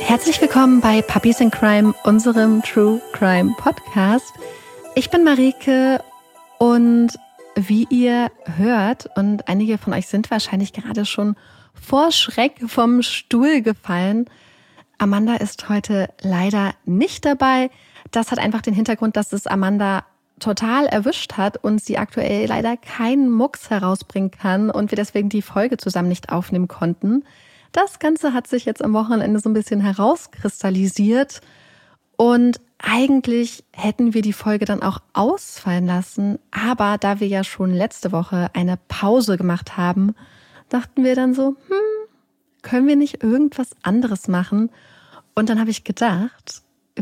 Herzlich willkommen bei Puppies in Crime, unserem True Crime Podcast. Ich bin Marike und wie ihr hört, und einige von euch sind wahrscheinlich gerade schon vor Schreck vom Stuhl gefallen, Amanda ist heute leider nicht dabei. Das hat einfach den Hintergrund, dass es Amanda total erwischt hat und sie aktuell leider keinen Mucks herausbringen kann und wir deswegen die Folge zusammen nicht aufnehmen konnten. Das Ganze hat sich jetzt am Wochenende so ein bisschen herauskristallisiert und eigentlich hätten wir die Folge dann auch ausfallen lassen, aber da wir ja schon letzte Woche eine Pause gemacht haben, dachten wir dann so, können wir nicht irgendwas anderes machen? Und dann habe ich gedacht,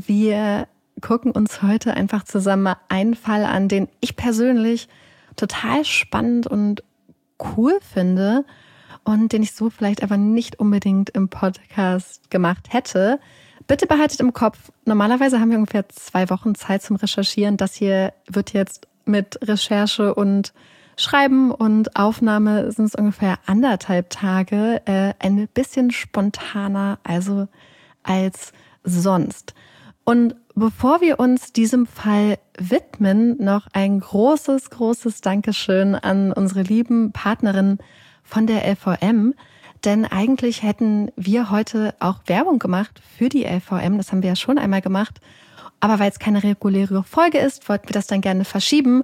wir gucken uns heute einfach zusammen mal einen Fall an, den ich persönlich total spannend und cool finde und den ich so vielleicht aber nicht unbedingt im Podcast gemacht hätte. Bitte behaltet im Kopf, normalerweise haben wir ungefähr 2 Wochen Zeit zum Recherchieren. Das hier wird jetzt mit Recherche und Schreiben und Aufnahme sind es ungefähr 1,5 Tage, ein bisschen spontaner also als sonst. Und bevor wir uns diesem Fall widmen, noch ein großes Dankeschön an unsere lieben Partnerinnen von der LVM, denn eigentlich hätten wir heute auch Werbung gemacht für die LVM, das haben wir ja schon einmal gemacht, aber weil es keine reguläre Folge ist, wollten wir das dann gerne verschieben.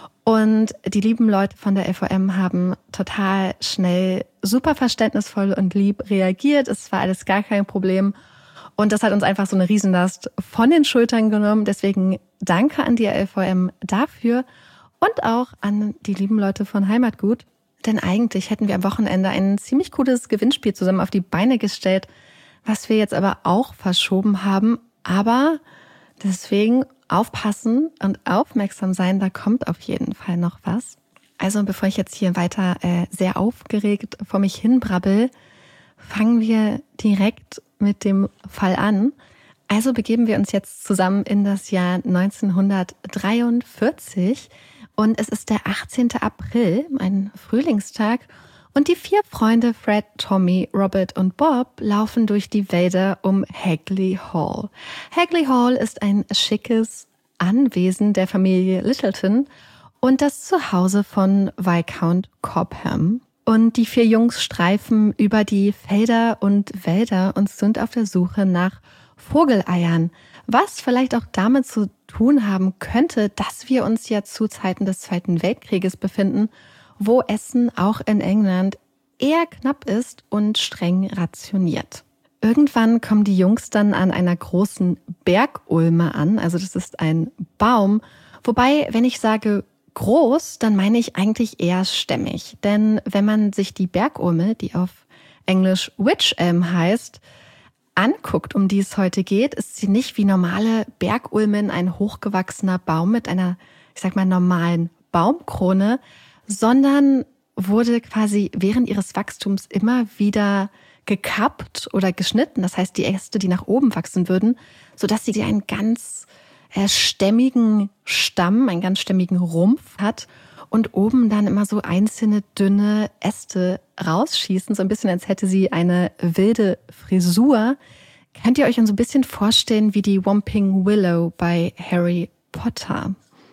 Und die lieben Leute von der LVM haben total schnell, super verständnisvoll und lieb reagiert. Es war alles gar kein Problem. Und das hat uns einfach so eine Riesenlast von den Schultern genommen. Deswegen danke an die LVM dafür und auch an die lieben Leute von Heimatgut. Denn eigentlich hätten wir am Wochenende ein ziemlich cooles Gewinnspiel zusammen auf die Beine gestellt, was wir jetzt aber auch verschoben haben. Aber deswegen aufpassen und aufmerksam sein, da kommt auf jeden Fall noch was. Also bevor ich jetzt hier weiter sehr aufgeregt vor mich hin brabbel, fangen wir direkt mit dem Fall an. Also begeben wir uns jetzt zusammen in das Jahr 1943 und es ist der 18. April, ein Frühlingstag. Und die 4 Freunde Fred, Tommy, Robert und Bob laufen durch die Wälder um Hagley Hall. Hagley Hall ist ein schickes Anwesen der Familie Littleton und das Zuhause von Viscount Cobham. Und die 4 Jungs streifen über die Felder und Wälder und sind auf der Suche nach Vogeleiern, was vielleicht auch damit zu tun haben könnte, dass wir uns ja zu Zeiten des Zweiten Weltkrieges befinden, wo Essen auch in England eher knapp ist und streng rationiert. Irgendwann kommen die Jungs dann an einer großen Bergulme an, also das ist ein Baum, wobei, wenn ich sage groß, dann meine ich eigentlich eher stämmig, denn wenn man sich die Bergulme, die auf Englisch Wych Elm heißt, anguckt, um die es heute geht, ist sie nicht wie normale Bergulmen ein hochgewachsener Baum mit einer, ich sag mal, normalen Baumkrone, sondern wurde quasi während ihres Wachstums immer wieder gekappt oder geschnitten. Das heißt, die Äste, die nach oben wachsen würden, sodass sie einen ganz stämmigen Stamm, einen ganz stämmigen Rumpf hat und oben dann immer so einzelne dünne Äste rausschießen, so ein bisschen als hätte sie eine wilde Frisur. Könnt ihr euch dann so ein bisschen vorstellen wie die Whomping Willow bei Harry Potter?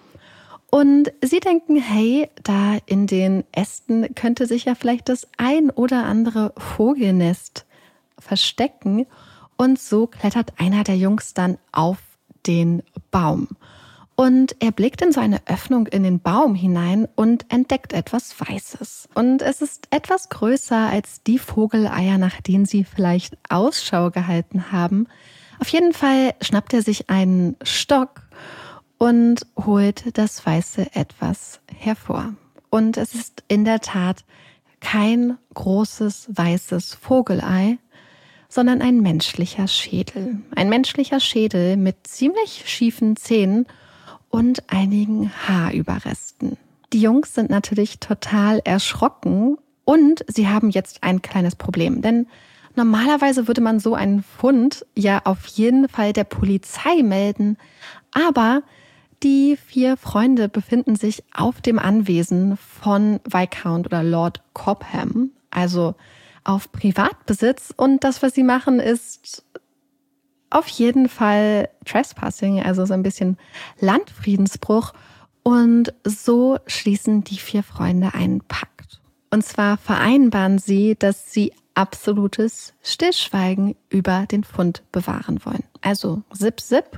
Und sie denken, hey, da in den Ästen könnte sich ja vielleicht das ein oder andere Vogelnest verstecken. Und so klettert einer der Jungs dann auf den Baum. Und er blickt in so eine Öffnung in den Baum hinein und entdeckt etwas Weißes. Und es ist etwas größer als die Vogeleier, nach denen sie vielleicht Ausschau gehalten haben. Auf jeden Fall schnappt er sich einen Stock und holt das weiße Etwas hervor. Und es ist in der Tat kein großes weißes Vogelei, sondern ein menschlicher Schädel. Ein menschlicher Schädel mit ziemlich schiefen Zähnen und einigen Haarüberresten. Die Jungs sind natürlich total erschrocken und sie haben jetzt ein kleines Problem, denn normalerweise würde man so einen Fund ja auf jeden Fall der Polizei melden, aber die 4 Freunde befinden sich auf dem Anwesen von Viscount oder Lord Cobham, also auf Privatbesitz. Und das, was sie machen, ist auf jeden Fall Trespassing, also so ein bisschen Landfriedensbruch. Und so schließen die 4 Freunde einen Pakt. Und zwar vereinbaren sie, dass sie absolutes Stillschweigen über den Fund bewahren wollen. Also Zip, Zip,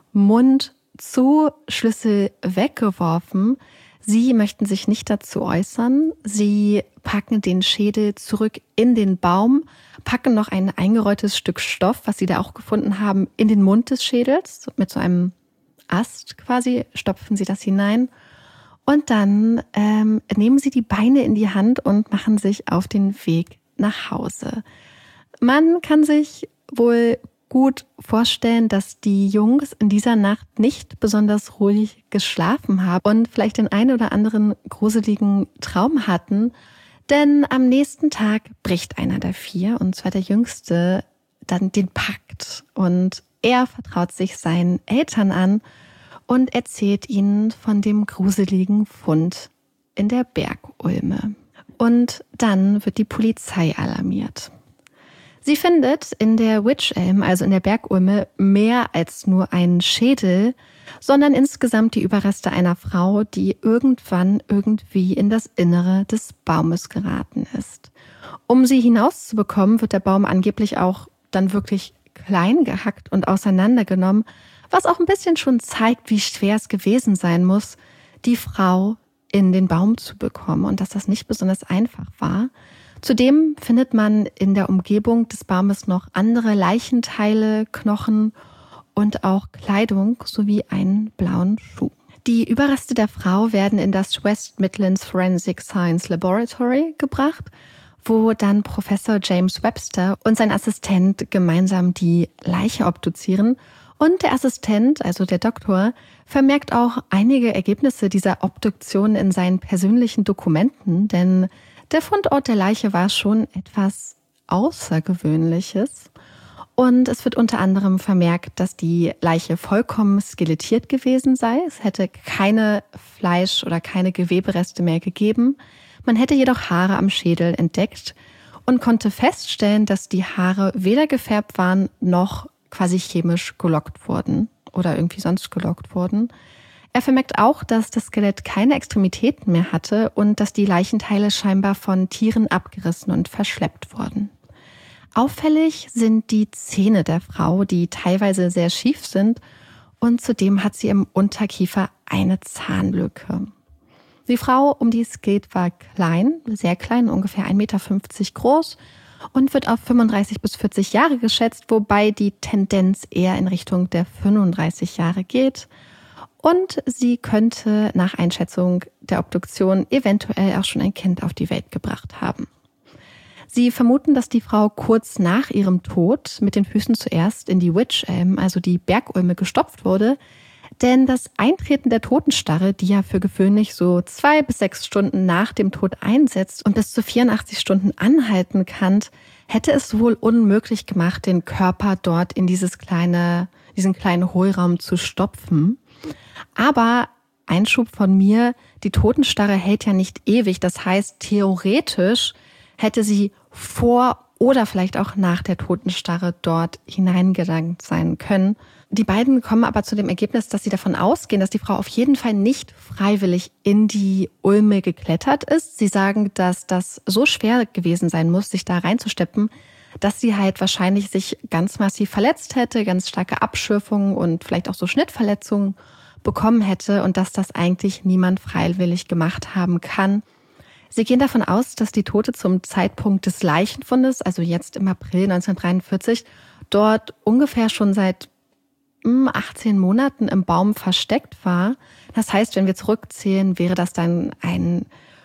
Mund zu, Schlüssel weggeworfen. Sie möchten sich nicht dazu äußern. Sie packen den Schädel zurück in den Baum, packen noch ein eingerolltes Stück Stoff, was sie da auch gefunden haben, in den Mund des Schädels. Mit so einem Ast quasi stopfen sie das hinein. Und dann nehmen sie die Beine in die Hand und machen sich auf den Weg nach Hause. Man kann sich wohl gut vorstellen, dass die Jungs in dieser Nacht nicht besonders ruhig geschlafen haben und vielleicht den einen oder anderen gruseligen Traum hatten. Denn am nächsten Tag bricht einer der 4, und zwar der Jüngste, dann den Pakt. Und er vertraut sich seinen Eltern an und erzählt ihnen von dem gruseligen Fund in der Bergulme. Und dann wird die Polizei alarmiert. Sie findet in der Wych Elm, also in der Bergulme, mehr als nur einen Schädel, sondern insgesamt die Überreste einer Frau, die irgendwann irgendwie in das Innere des Baumes geraten ist. Um sie hinauszubekommen, wird der Baum angeblich auch dann wirklich klein gehackt und auseinandergenommen, was auch ein bisschen schon zeigt, wie schwer es gewesen sein muss, die Frau in den Baum zu bekommen und dass das nicht besonders einfach war. Zudem findet man in der Umgebung des Baumes noch andere Leichenteile, Knochen und auch Kleidung sowie einen blauen Schuh. Die Überreste der Frau werden in das West Midlands Forensic Science Laboratory gebracht, wo dann Professor James Webster und sein Assistent gemeinsam die Leiche obduzieren. Und der Assistent, also der Doktor, vermerkt auch einige Ergebnisse dieser Obduktion in seinen persönlichen Dokumenten, denn der Fundort der Leiche war schon etwas Außergewöhnliches. Und es wird unter anderem vermerkt, dass die Leiche vollkommen skelettiert gewesen sei. Es hätte keine Fleisch- oder keine Gewebereste mehr gegeben. Man hätte jedoch Haare am Schädel entdeckt und konnte feststellen, dass die Haare weder gefärbt waren noch quasi chemisch gelockt wurden oder irgendwie sonst gelockt wurden. Er vermerkt auch, dass das Skelett keine Extremitäten mehr hatte und dass die Leichenteile scheinbar von Tieren abgerissen und verschleppt wurden. Auffällig sind die Zähne der Frau, die teilweise sehr schief sind, und zudem hat sie im Unterkiefer eine Zahnlücke. Die Frau, um die es geht, war klein, sehr klein, ungefähr 1,50 Meter groß und wird auf 35 bis 40 Jahre geschätzt, wobei die Tendenz eher in Richtung der 35 Jahre geht. Und sie könnte nach Einschätzung der Obduktion eventuell auch schon ein Kind auf die Welt gebracht haben. Sie vermuten, dass die Frau kurz nach ihrem Tod mit den Füßen zuerst in die Wych Elm, also die Bergulme, gestopft wurde, denn das Eintreten der Totenstarre, die ja für gewöhnlich so 2 bis 6 Stunden nach dem Tod einsetzt und bis zu 84 Stunden anhalten kann, hätte es wohl unmöglich gemacht, den Körper dort in diesen kleinen Hohlraum zu stopfen. Aber Einschub von mir, die Totenstarre hält ja nicht ewig. Das heißt, theoretisch hätte sie vor oder vielleicht auch nach der Totenstarre dort hineingelangt sein können. Die beiden kommen aber zu dem Ergebnis, dass sie davon ausgehen, dass die Frau auf jeden Fall nicht freiwillig in die Ulme geklettert ist. Sie sagen, dass das so schwer gewesen sein muss, sich da reinzusteppen, dass sie halt wahrscheinlich sich ganz massiv verletzt hätte, ganz starke Abschürfungen und vielleicht auch so Schnittverletzungen bekommen hätte und dass das eigentlich niemand freiwillig gemacht haben kann. Sie gehen davon aus, dass die Tote zum Zeitpunkt des Leichenfundes, also jetzt im April 1943, dort ungefähr schon seit 18 Monaten im Baum versteckt war. Das heißt, wenn wir zurückzählen, wäre das dann ein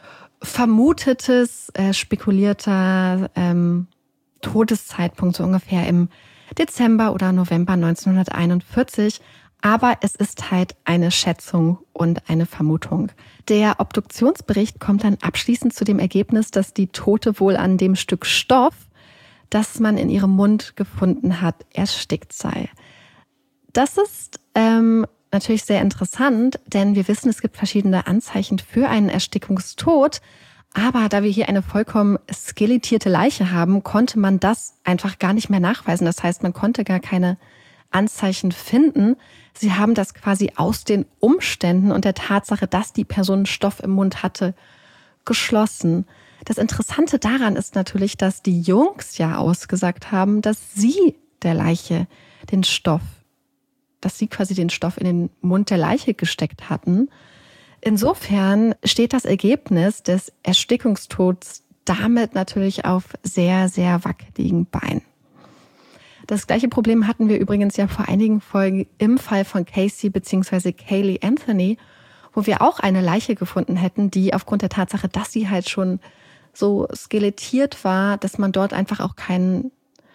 vermutetes, spekulierter Todeszeitpunkt, so ungefähr im Dezember oder November 1941. Aber es ist halt eine Schätzung und eine Vermutung. Der Obduktionsbericht kommt dann abschließend zu dem Ergebnis, dass die Tote wohl an dem Stück Stoff, das man in ihrem Mund gefunden hat, erstickt sei. Das ist natürlich sehr interessant, denn wir wissen, es gibt verschiedene Anzeichen für einen Erstickungstod. Aber da wir hier eine vollkommen skelettierte Leiche haben, konnte man das einfach gar nicht mehr nachweisen. Das heißt, man konnte gar keine Anzeichen finden. Sie haben das quasi aus den Umständen und der Tatsache, dass die Person Stoff im Mund hatte, geschlossen. Das Interessante daran ist natürlich, dass die Jungs ja ausgesagt haben, dass sie der Leiche dass sie quasi den Stoff in den Mund der Leiche gesteckt hatten. Insofern steht das Ergebnis des Erstickungstods damit natürlich auf sehr, sehr wackeligen Beinen. Das gleiche Problem hatten wir übrigens ja vor einigen Folgen im Fall von Casey bzw. Caylee Anthony, wo wir auch eine Leiche gefunden hätten, die aufgrund der Tatsache, dass sie halt schon so skelettiert war, dass man dort einfach auch keine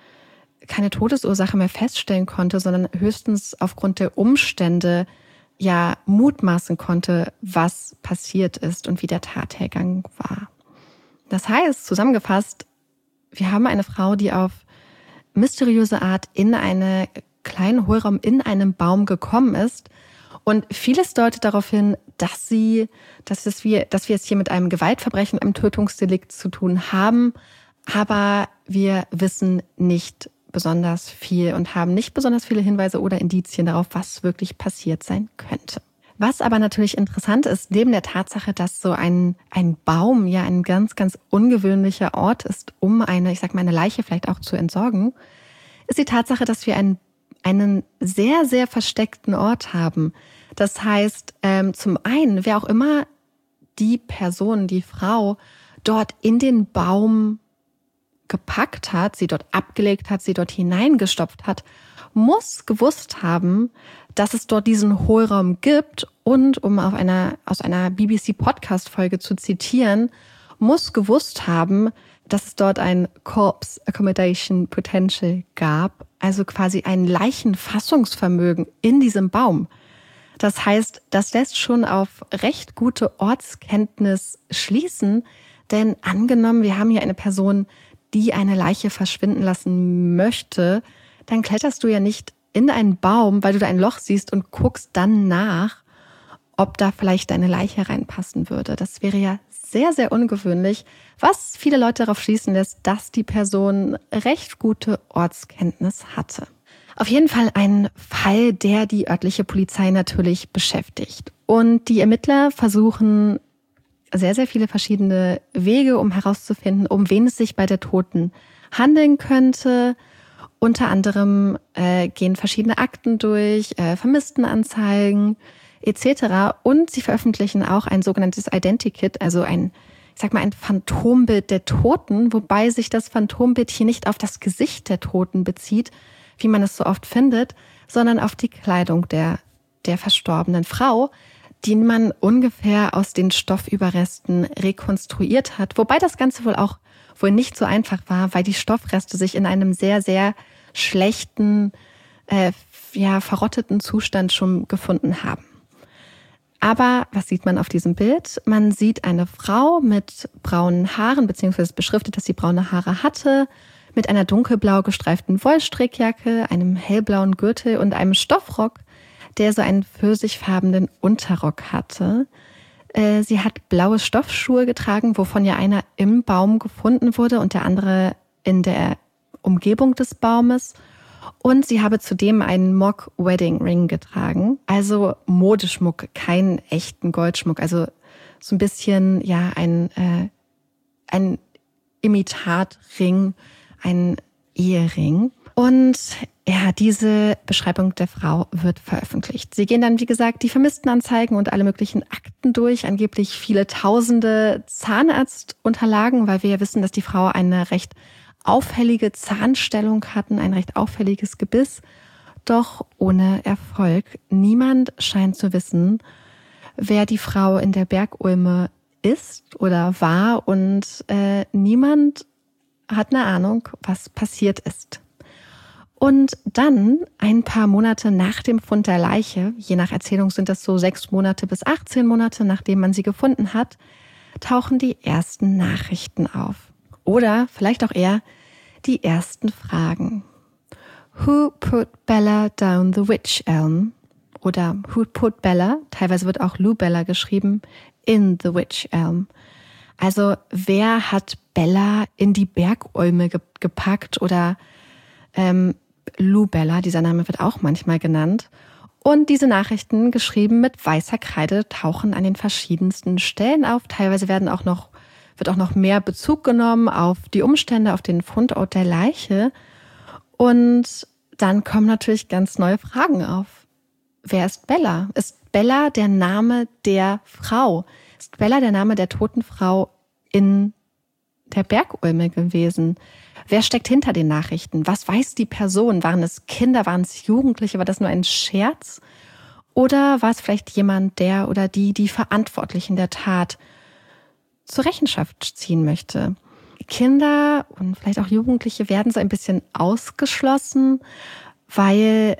Todesursache mehr feststellen konnte, sondern höchstens aufgrund der Umstände ja mutmaßen konnte, was passiert ist und wie der Tathergang war. Das heißt, zusammengefasst, wir haben eine Frau, die auf mysteriöse Art in einen kleinen Hohlraum in einem Baum gekommen ist. Und vieles deutet darauf hin, dass wir es hier mit einem Gewaltverbrechen, einem Tötungsdelikt zu tun haben. Aber wir wissen nicht besonders viel und haben nicht besonders viele Hinweise oder Indizien darauf, was wirklich passiert sein könnte. Was aber natürlich interessant ist, neben der Tatsache, dass so ein Baum ja ein ganz, ganz ungewöhnlicher Ort ist, um eine Leiche vielleicht auch zu entsorgen, ist die Tatsache, dass wir einen sehr, sehr versteckten Ort haben. Das heißt, zum einen, wer auch immer die Person, die Frau dort in den Baum gepackt hat, sie dort abgelegt hat, sie dort hineingestopft hat, muss gewusst haben, dass es dort diesen Hohlraum gibt und, um aus einer BBC-Podcast-Folge zu zitieren, muss gewusst haben, dass es dort ein Corpse Accommodation Potential gab, also quasi ein Leichenfassungsvermögen in diesem Baum. Das heißt, das lässt schon auf recht gute Ortskenntnis schließen, denn angenommen, wir haben hier eine Person, die eine Leiche verschwinden lassen möchte, dann kletterst du ja nicht in einen Baum, weil du da ein Loch siehst und guckst dann nach, ob da vielleicht deine Leiche reinpassen würde. Das wäre ja sehr, sehr ungewöhnlich, was viele Leute darauf schließen lässt, dass die Person recht gute Ortskenntnis hatte. Auf jeden Fall ein Fall, der die örtliche Polizei natürlich beschäftigt. Und die Ermittler versuchen sehr, sehr viele verschiedene Wege, um herauszufinden, um wen es sich bei der Toten handeln könnte. Unter anderem gehen verschiedene Akten durch, Vermisstenanzeigen etc. Und sie veröffentlichen auch ein sogenanntes Identikit, also ein Phantombild der Toten, wobei sich das Phantombild hier nicht auf das Gesicht der Toten bezieht, wie man es so oft findet, sondern auf die Kleidung der verstorbenen Frau, die man ungefähr aus den Stoffüberresten rekonstruiert hat. Wobei das Ganze wohl nicht so einfach war, weil die Stoffreste sich in einem sehr, sehr schlechten, verrotteten Zustand schon gefunden haben. Aber was sieht man auf diesem Bild? Man sieht eine Frau mit braunen Haaren, beziehungsweise beschriftet, dass sie braune Haare hatte, mit einer dunkelblau gestreiften Wollstrickjacke, einem hellblauen Gürtel und einem Stoffrock, der so einen pfirsichfarbenen Unterrock hatte. Sie hat blaue Stoffschuhe getragen, wovon ja einer im Baum gefunden wurde und der andere in der Umgebung des Baumes. Und sie habe zudem einen Mock Wedding Ring getragen, also Modeschmuck, keinen echten Goldschmuck, also so ein bisschen ein Imitatring, ein Ehering. Und ja, diese Beschreibung der Frau wird veröffentlicht. Sie gehen dann, wie gesagt, die Vermisstenanzeigen und alle möglichen Akten durch, angeblich viele tausende Zahnarztunterlagen, weil wir ja wissen, dass die Frau eine recht auffällige Zahnstellung hatten, ein recht auffälliges Gebiss, doch ohne Erfolg. Niemand scheint zu wissen, wer die Frau in der Bergulme ist oder war und niemand hat eine Ahnung, was passiert ist. Und dann, ein paar Monate nach dem Fund der Leiche, je nach Erzählung sind das so 6 Monate bis 18 Monate, nachdem man sie gefunden hat, tauchen die ersten Nachrichten auf. Oder vielleicht auch eher die ersten Fragen. Who put Bella down the witch elm? Oder who put Bella, teilweise wird auch Lou Bella geschrieben, in the witch elm? Also wer hat Bella in die Bergulme gepackt oder Lou Bella, dieser Name wird auch manchmal genannt. Und diese Nachrichten, geschrieben mit weißer Kreide, tauchen an den verschiedensten Stellen auf. Teilweise wird auch noch mehr Bezug genommen auf die Umstände, auf den Fundort der Leiche. Und dann kommen natürlich ganz neue Fragen auf. Wer ist Bella? Ist Bella der Name der Frau? Ist Bella der Name der toten Frau in der Bergulme gewesen? Wer steckt hinter den Nachrichten? Was weiß die Person? Waren es Kinder? Waren es Jugendliche? War das nur ein Scherz? Oder war es vielleicht jemand, der oder die Verantwortlichen der Tat zur Rechenschaft ziehen möchte? Kinder und vielleicht auch Jugendliche werden so ein bisschen ausgeschlossen, weil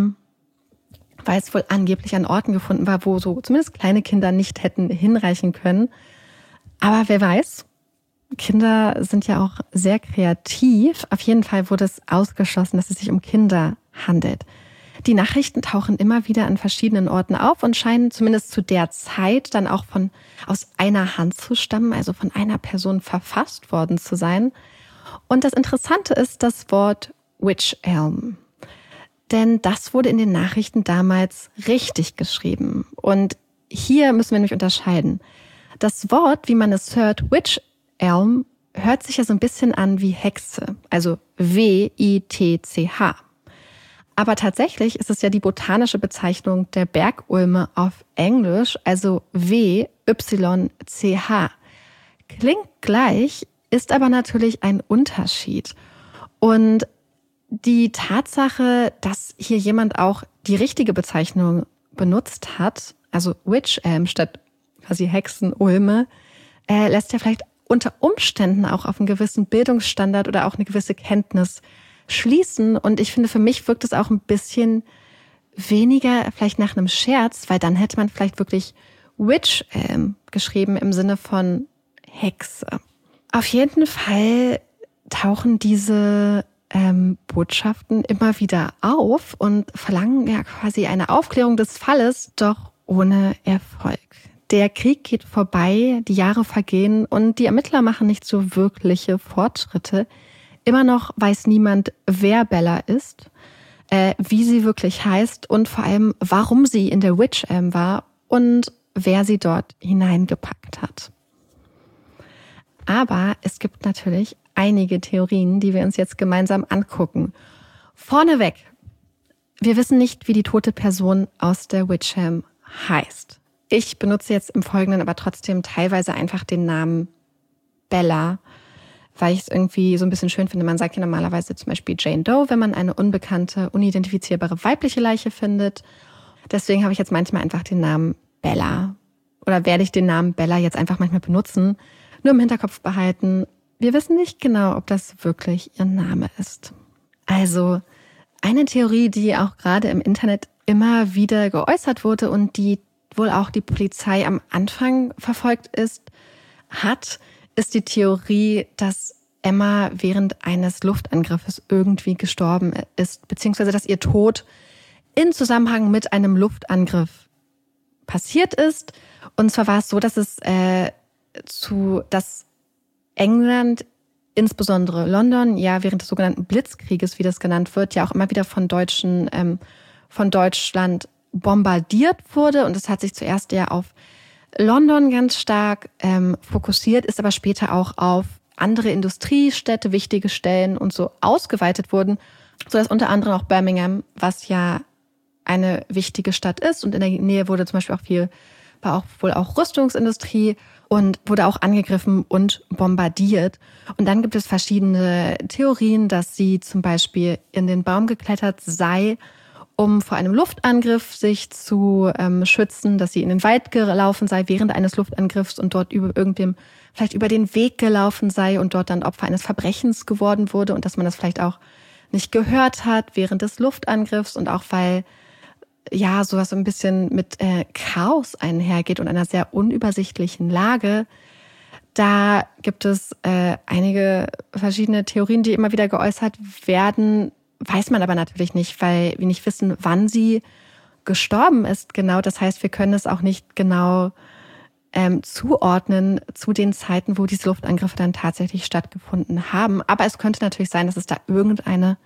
es wohl angeblich an Orten gefunden war, wo so zumindest kleine Kinder nicht hätten hinreichen können. Aber wer weiß? Kinder sind ja auch sehr kreativ. Auf jeden Fall wurde es ausgeschlossen, dass es sich um Kinder handelt. Die Nachrichten tauchen immer wieder an verschiedenen Orten auf und scheinen zumindest zu der Zeit dann auch aus einer Hand zu stammen, also von einer Person verfasst worden zu sein. Und das Interessante ist das Wort Wych Elm. Denn das wurde in den Nachrichten damals richtig geschrieben. Und hier müssen wir nämlich unterscheiden. Das Wort, wie man es hört, Wych Elm, hört sich ja so ein bisschen an wie Hexe, also W-I-T-C-H. Aber tatsächlich ist es ja die botanische Bezeichnung der Bergulme auf Englisch, also W-Y-C-H. Klingt gleich, ist aber natürlich ein Unterschied. Und die Tatsache, dass hier jemand auch die richtige Bezeichnung benutzt hat, also Wych Elm statt quasi Hexenulme, lässt ja vielleicht unter Umständen auch auf einen gewissen Bildungsstandard oder auch eine gewisse Kenntnis schließen. Und ich finde, für mich wirkt es auch ein bisschen weniger vielleicht nach einem Scherz, weil dann hätte man vielleicht wirklich Wych Elm geschrieben im Sinne von Hexe. Auf jeden Fall tauchen diese Botschaften immer wieder auf und verlangen ja quasi eine Aufklärung des Falles, doch ohne Erfolg. Der Krieg geht vorbei, die Jahre vergehen und die Ermittler machen nicht so wirkliche Fortschritte. Immer noch weiß niemand, wer Bella ist, wie sie wirklich heißt und vor allem, warum sie in der Wych Elm war und wer sie dort hineingepackt hat. Aber es gibt natürlich einige Theorien, die wir uns jetzt gemeinsam angucken. Vorneweg, wir wissen nicht, wie die tote Person aus der Wych Elm heißt. Ich benutze jetzt im Folgenden aber trotzdem teilweise einfach den Namen Bella, weil ich es irgendwie so ein bisschen schön finde. Man sagt ja normalerweise zum Beispiel Jane Doe, wenn man eine unbekannte, unidentifizierbare weibliche Leiche findet. Deswegen habe ich jetzt manchmal einfach den Namen Bella. Oder werde ich den Namen Bella jetzt einfach manchmal benutzen, nur im Hinterkopf behalten. Wir wissen nicht genau, ob das wirklich ihr Name ist. Also eine Theorie, die auch gerade im Internet immer wieder geäußert wurde und die wohl auch die Polizei am Anfang verfolgt ist die Theorie, dass Emma während eines Luftangriffes irgendwie gestorben ist, beziehungsweise dass ihr Tod in Zusammenhang mit einem Luftangriff passiert ist. Und zwar war es so, dass dass England, insbesondere London, ja während des sogenannten Blitzkrieges, wie das genannt wird, ja auch immer wieder von Deutschland bombardiert wurde. Und es hat sich zuerst ja auf London ganz stark fokussiert, ist aber später auch auf andere Industriestädte, wichtige Stellen und so ausgeweitet wurden, sodass unter anderem auch Birmingham, was ja eine wichtige Stadt ist und in der Nähe wurde zum Beispiel war wohl auch Rüstungsindustrie und wurde auch angegriffen und bombardiert. Und dann gibt es verschiedene Theorien, dass sie zum Beispiel in den Baum geklettert sei, um vor einem Luftangriff sich zu schützen, dass sie in den Wald gelaufen sei während eines Luftangriffs und dort vielleicht über den Weg gelaufen sei und dort dann Opfer eines Verbrechens geworden wurde und dass man das vielleicht auch nicht gehört hat während des Luftangriffs und auch weil ja sowas so ein bisschen mit Chaos einhergeht und einer sehr unübersichtlichen Lage. Da gibt es einige verschiedene Theorien, die immer wieder geäußert werden. Weiß man aber natürlich nicht, weil wir nicht wissen, wann sie gestorben ist genau. Das heißt, wir können es auch nicht genau zuordnen zu den Zeiten, wo diese Luftangriffe dann tatsächlich stattgefunden haben. Aber es könnte natürlich sein, dass es da irgendeine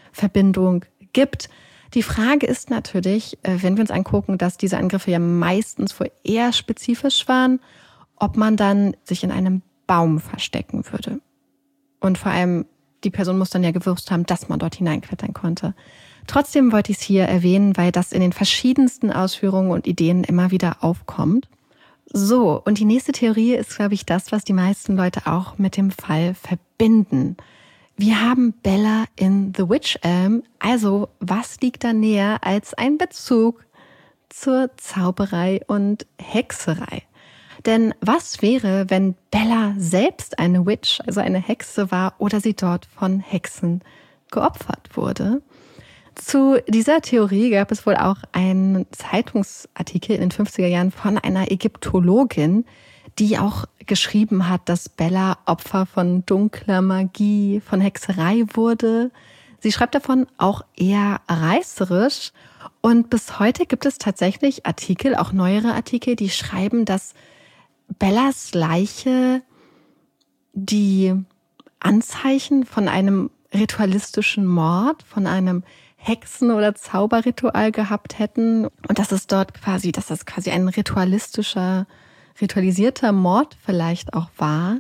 Verbindung gibt. Die Frage ist natürlich, wenn wir uns angucken, dass diese Angriffe ja meistens wohl eher spezifisch waren, ob man dann sich in einem Baum verstecken würde. Und vor allem, die Person muss dann ja gewusst haben, dass man dort hineinklettern konnte. Trotzdem wollte ich es hier erwähnen, weil das in den verschiedensten Ausführungen und Ideen immer wieder aufkommt. So, und die nächste Theorie ist, glaube ich, das, was die meisten Leute auch mit dem Fall verbinden. Wir haben Bella in The Wych Elm, also was liegt da näher als ein Bezug zur Zauberei und Hexerei? Denn was wäre, wenn Bella selbst eine Witch, also eine Hexe war oder sie dort von Hexen geopfert wurde? Zu dieser Theorie gab es wohl auch einen Zeitungsartikel in den 50er Jahren von einer Ägyptologin, die auch geschrieben hat, dass Bella Opfer von dunkler Magie, von Hexerei wurde. Sie schreibt davon auch eher reißerisch. Und bis heute gibt es tatsächlich Artikel, auch neuere Artikel, die schreiben, dass Bellas Leiche die Anzeichen von einem ritualistischen Mord, von einem Hexen- oder Zauberritual gehabt hätten. Und dass das quasi ein ritualisierter Mord vielleicht auch war.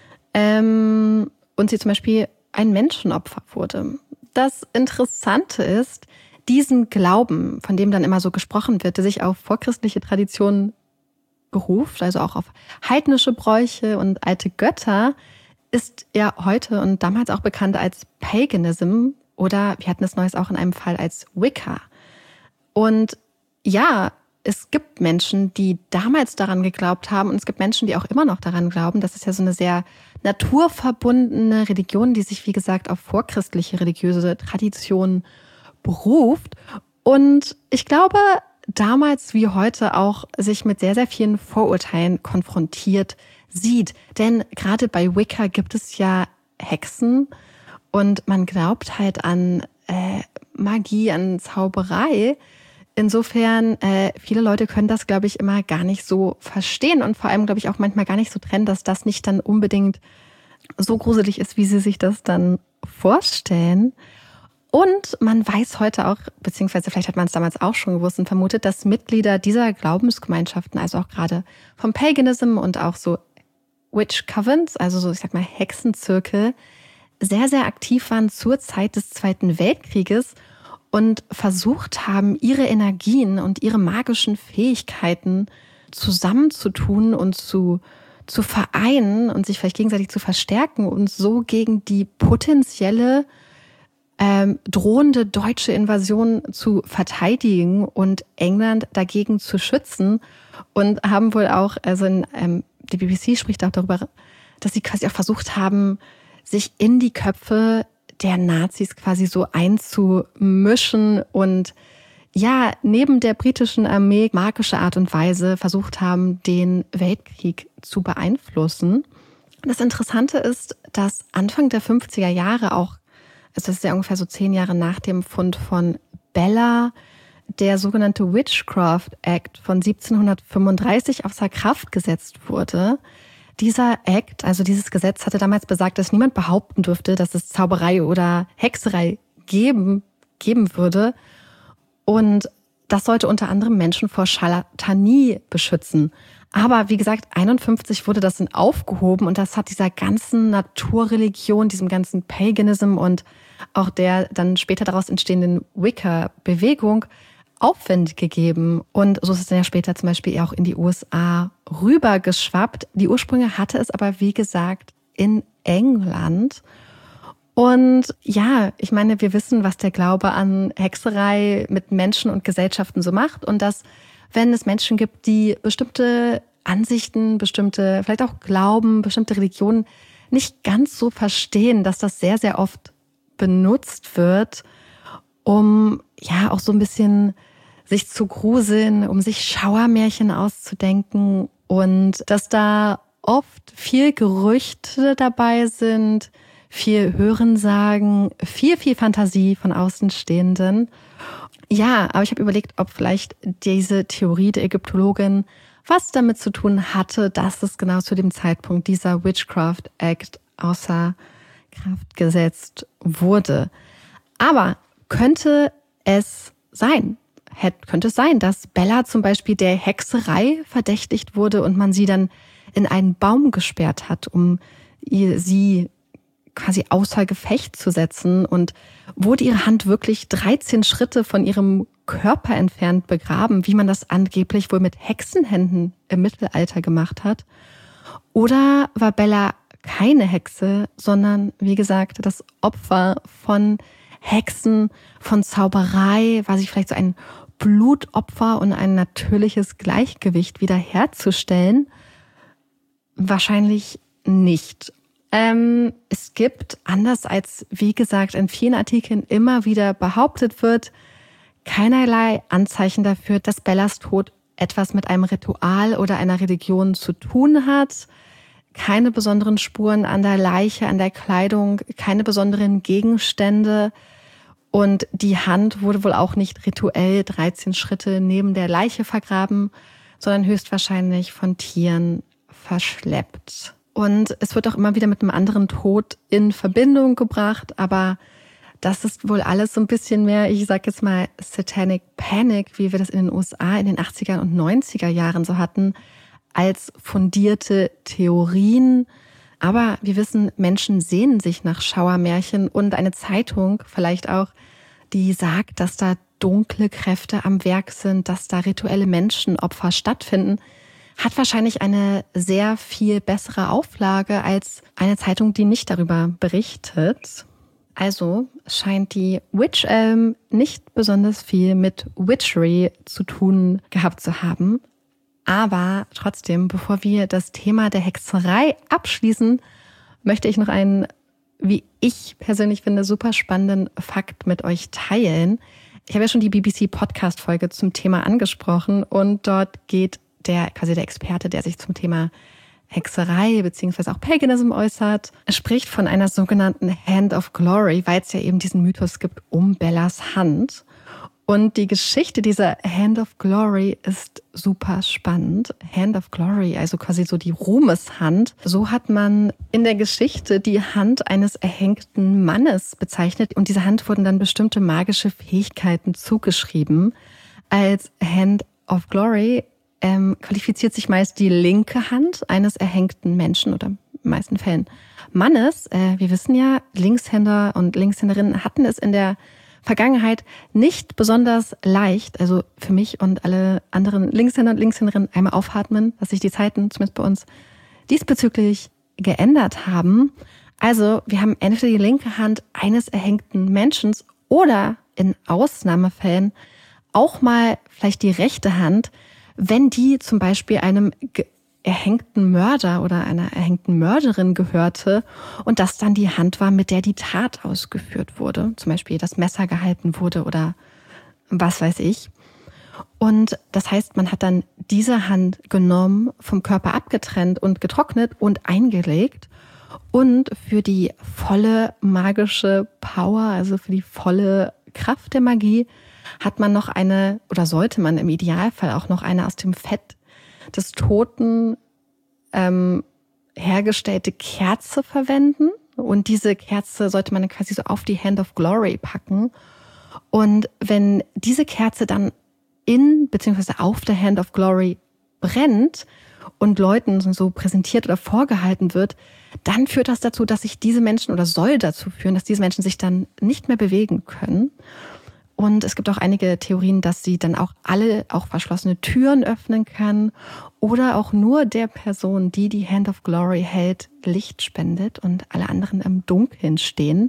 Und sie zum Beispiel ein Menschenopfer wurde. Das Interessante ist, diesen Glauben, von dem dann immer so gesprochen wird, der sich auf vorchristliche Traditionen beruft, also auch auf heidnische Bräuche und alte Götter, ist ja heute und damals auch bekannt als Paganism oder wir hatten es neues auch in einem Fall als Wicca. Und ja, es gibt Menschen, die damals daran geglaubt haben und es gibt Menschen, die auch immer noch daran glauben. Das ist ja so eine sehr naturverbundene Religion, die sich, wie gesagt, auf vorchristliche religiöse Traditionen beruft. Und ich glaube, damals wie heute auch sich mit sehr, sehr vielen Vorurteilen konfrontiert sieht. Denn gerade bei Wicca gibt es ja Hexen und man glaubt halt an Magie, an Zauberei. Insofern, viele Leute können das, glaube ich, immer gar nicht so verstehen und vor allem, glaube ich, auch manchmal gar nicht so trennen, dass das nicht dann unbedingt so gruselig ist, wie sie sich das dann vorstellen. Und man weiß heute auch, beziehungsweise vielleicht hat man es damals auch schon gewusst und vermutet, dass Mitglieder dieser Glaubensgemeinschaften, also auch gerade vom Paganism und auch so Witch Covens, also so, ich sag mal, Hexenzirkel, sehr, sehr aktiv waren zur Zeit des Zweiten Weltkrieges und versucht haben, ihre Energien und ihre magischen Fähigkeiten zusammenzutun und zu vereinen und sich vielleicht gegenseitig zu verstärken und so gegen die potenzielle drohende deutsche Invasion zu verteidigen und England dagegen zu schützen und haben wohl auch, also die BBC spricht auch darüber, dass sie quasi auch versucht haben, sich in die Köpfe der Nazis quasi so einzumischen und ja, neben der britischen Armee magische Art und Weise versucht haben, den Weltkrieg zu beeinflussen. Das Interessante ist, dass Anfang der 50er Jahre auch, also das ist ja ungefähr so 10 Jahre nach dem Fund von Bella, der sogenannte Witchcraft Act von 1735 außer Kraft gesetzt wurde. Dieser Act, also dieses Gesetz, hatte damals besagt, dass niemand behaupten dürfte, dass es Zauberei oder Hexerei geben würde. Und das sollte unter anderem Menschen vor Scharlatanie beschützen. Aber wie gesagt, 51 wurde das dann aufgehoben und das hat dieser ganzen Naturreligion, diesem ganzen Paganism und auch der dann später daraus entstehenden Wicca-Bewegung Aufwind gegeben. Und so ist es dann ja später zum Beispiel auch in die USA rübergeschwappt. Die Ursprünge hatte es aber, wie gesagt, in England. Und ja, ich meine, wir wissen, was der Glaube an Hexerei mit Menschen und Gesellschaften so macht und dass, wenn es Menschen gibt, die bestimmte Ansichten, bestimmte, vielleicht auch Glauben, bestimmte Religionen nicht ganz so verstehen, dass das sehr, sehr oft benutzt wird, um ja auch so ein bisschen sich zu gruseln, um sich Schauermärchen auszudenken und dass da oft viel Gerüchte dabei sind, viel Hörensagen, viel Fantasie von Außenstehenden. Ja, aber ich habe überlegt, ob vielleicht diese Theorie der Ägyptologin was damit zu tun hatte, dass es genau zu dem Zeitpunkt dieser Witchcraft Act außer Kraft gesetzt wurde. Aber könnte es sein, dass Bella zum Beispiel der Hexerei verdächtigt wurde und man sie dann in einen Baum gesperrt hat, um sie quasi außer Gefecht zu setzen, und wurde ihre Hand wirklich 13 Schritte von ihrem Körper entfernt begraben, wie man das angeblich wohl mit Hexenhänden im Mittelalter gemacht hat? Oder war Bella keine Hexe, sondern, wie gesagt, das Opfer von Hexen, von Zauberei? War sie vielleicht so ein Blutopfer und ein natürliches Gleichgewicht wiederherzustellen? Wahrscheinlich nicht. Es gibt, anders als, wie gesagt, in vielen Artikeln immer wieder behauptet wird, keinerlei Anzeichen dafür, dass Bellas Tod etwas mit einem Ritual oder einer Religion zu tun hat. Keine besonderen Spuren an der Leiche, an der Kleidung, keine besonderen Gegenstände. Und die Hand wurde wohl auch nicht rituell 13 Schritte neben der Leiche vergraben, sondern höchstwahrscheinlich von Tieren verschleppt. Und es wird auch immer wieder mit einem anderen Tod in Verbindung gebracht, aber das ist wohl alles so ein bisschen mehr, ich sag jetzt mal, Satanic Panic, wie wir das in den USA in den 80er und 90er Jahren so hatten, als fundierte Theorien. Aber wir wissen, Menschen sehnen sich nach Schauermärchen, und eine Zeitung vielleicht auch, die sagt, dass da dunkle Kräfte am Werk sind, dass da rituelle Menschenopfer stattfinden, hat wahrscheinlich eine sehr viel bessere Auflage als eine Zeitung, die nicht darüber berichtet. Also scheint die Wych Elm nicht besonders viel mit Witchery zu tun gehabt zu haben. Aber trotzdem, bevor wir das Thema der Hexerei abschließen, möchte ich noch einen, wie ich persönlich finde, super spannenden Fakt mit euch teilen. Ich habe ja schon die BBC-Podcast-Folge zum Thema angesprochen, und dort geht der Experte, der sich zum Thema Hexerei bzw. auch Paganism äußert, spricht von einer sogenannten Hand of Glory, weil es ja eben diesen Mythos gibt um Bellas Hand. Und die Geschichte dieser Hand of Glory ist super spannend. Hand of Glory, also quasi so die Ruhmeshand. So hat man in der Geschichte die Hand eines erhängten Mannes bezeichnet, und dieser Hand wurden dann bestimmte magische Fähigkeiten zugeschrieben. Als Hand of Glory qualifiziert sich meist die linke Hand eines erhängten Menschen oder in den meisten Fällen Mannes. Wir wissen ja, Linkshänder und Linkshänderinnen hatten es in der Vergangenheit nicht besonders leicht. Also für mich und alle anderen Linkshänder und Linkshänderinnen einmal aufatmen, dass sich die Zeiten, zumindest bei uns, diesbezüglich geändert haben. Also wir haben entweder die linke Hand eines erhängten Menschen oder in Ausnahmefällen auch mal vielleicht die rechte Hand, wenn die zum Beispiel einem erhängten Mörder oder einer erhängten Mörderin gehörte und das dann die Hand war, mit der die Tat ausgeführt wurde. Zum Beispiel das Messer gehalten wurde oder was weiß ich. Und das heißt, man hat dann diese Hand genommen, vom Körper abgetrennt und getrocknet und eingelegt. Und für die volle magische Power, also für die volle Kraft der Magie, hat man noch eine, oder sollte man im Idealfall auch noch eine aus dem Fett des Toten hergestellte Kerze verwenden. Und diese Kerze sollte man dann quasi so auf die Hand of Glory packen. Und wenn diese Kerze dann in bzw. auf der Hand of Glory brennt und Leuten so präsentiert oder vorgehalten wird, dann führt das dazu, dass sich diese Menschen, oder soll dazu führen, dass diese Menschen sich dann nicht mehr bewegen können. Und es gibt auch einige Theorien, dass sie dann auch verschlossene Türen öffnen kann oder auch nur der Person, die die Hand of Glory hält, Licht spendet und alle anderen im Dunkeln stehen.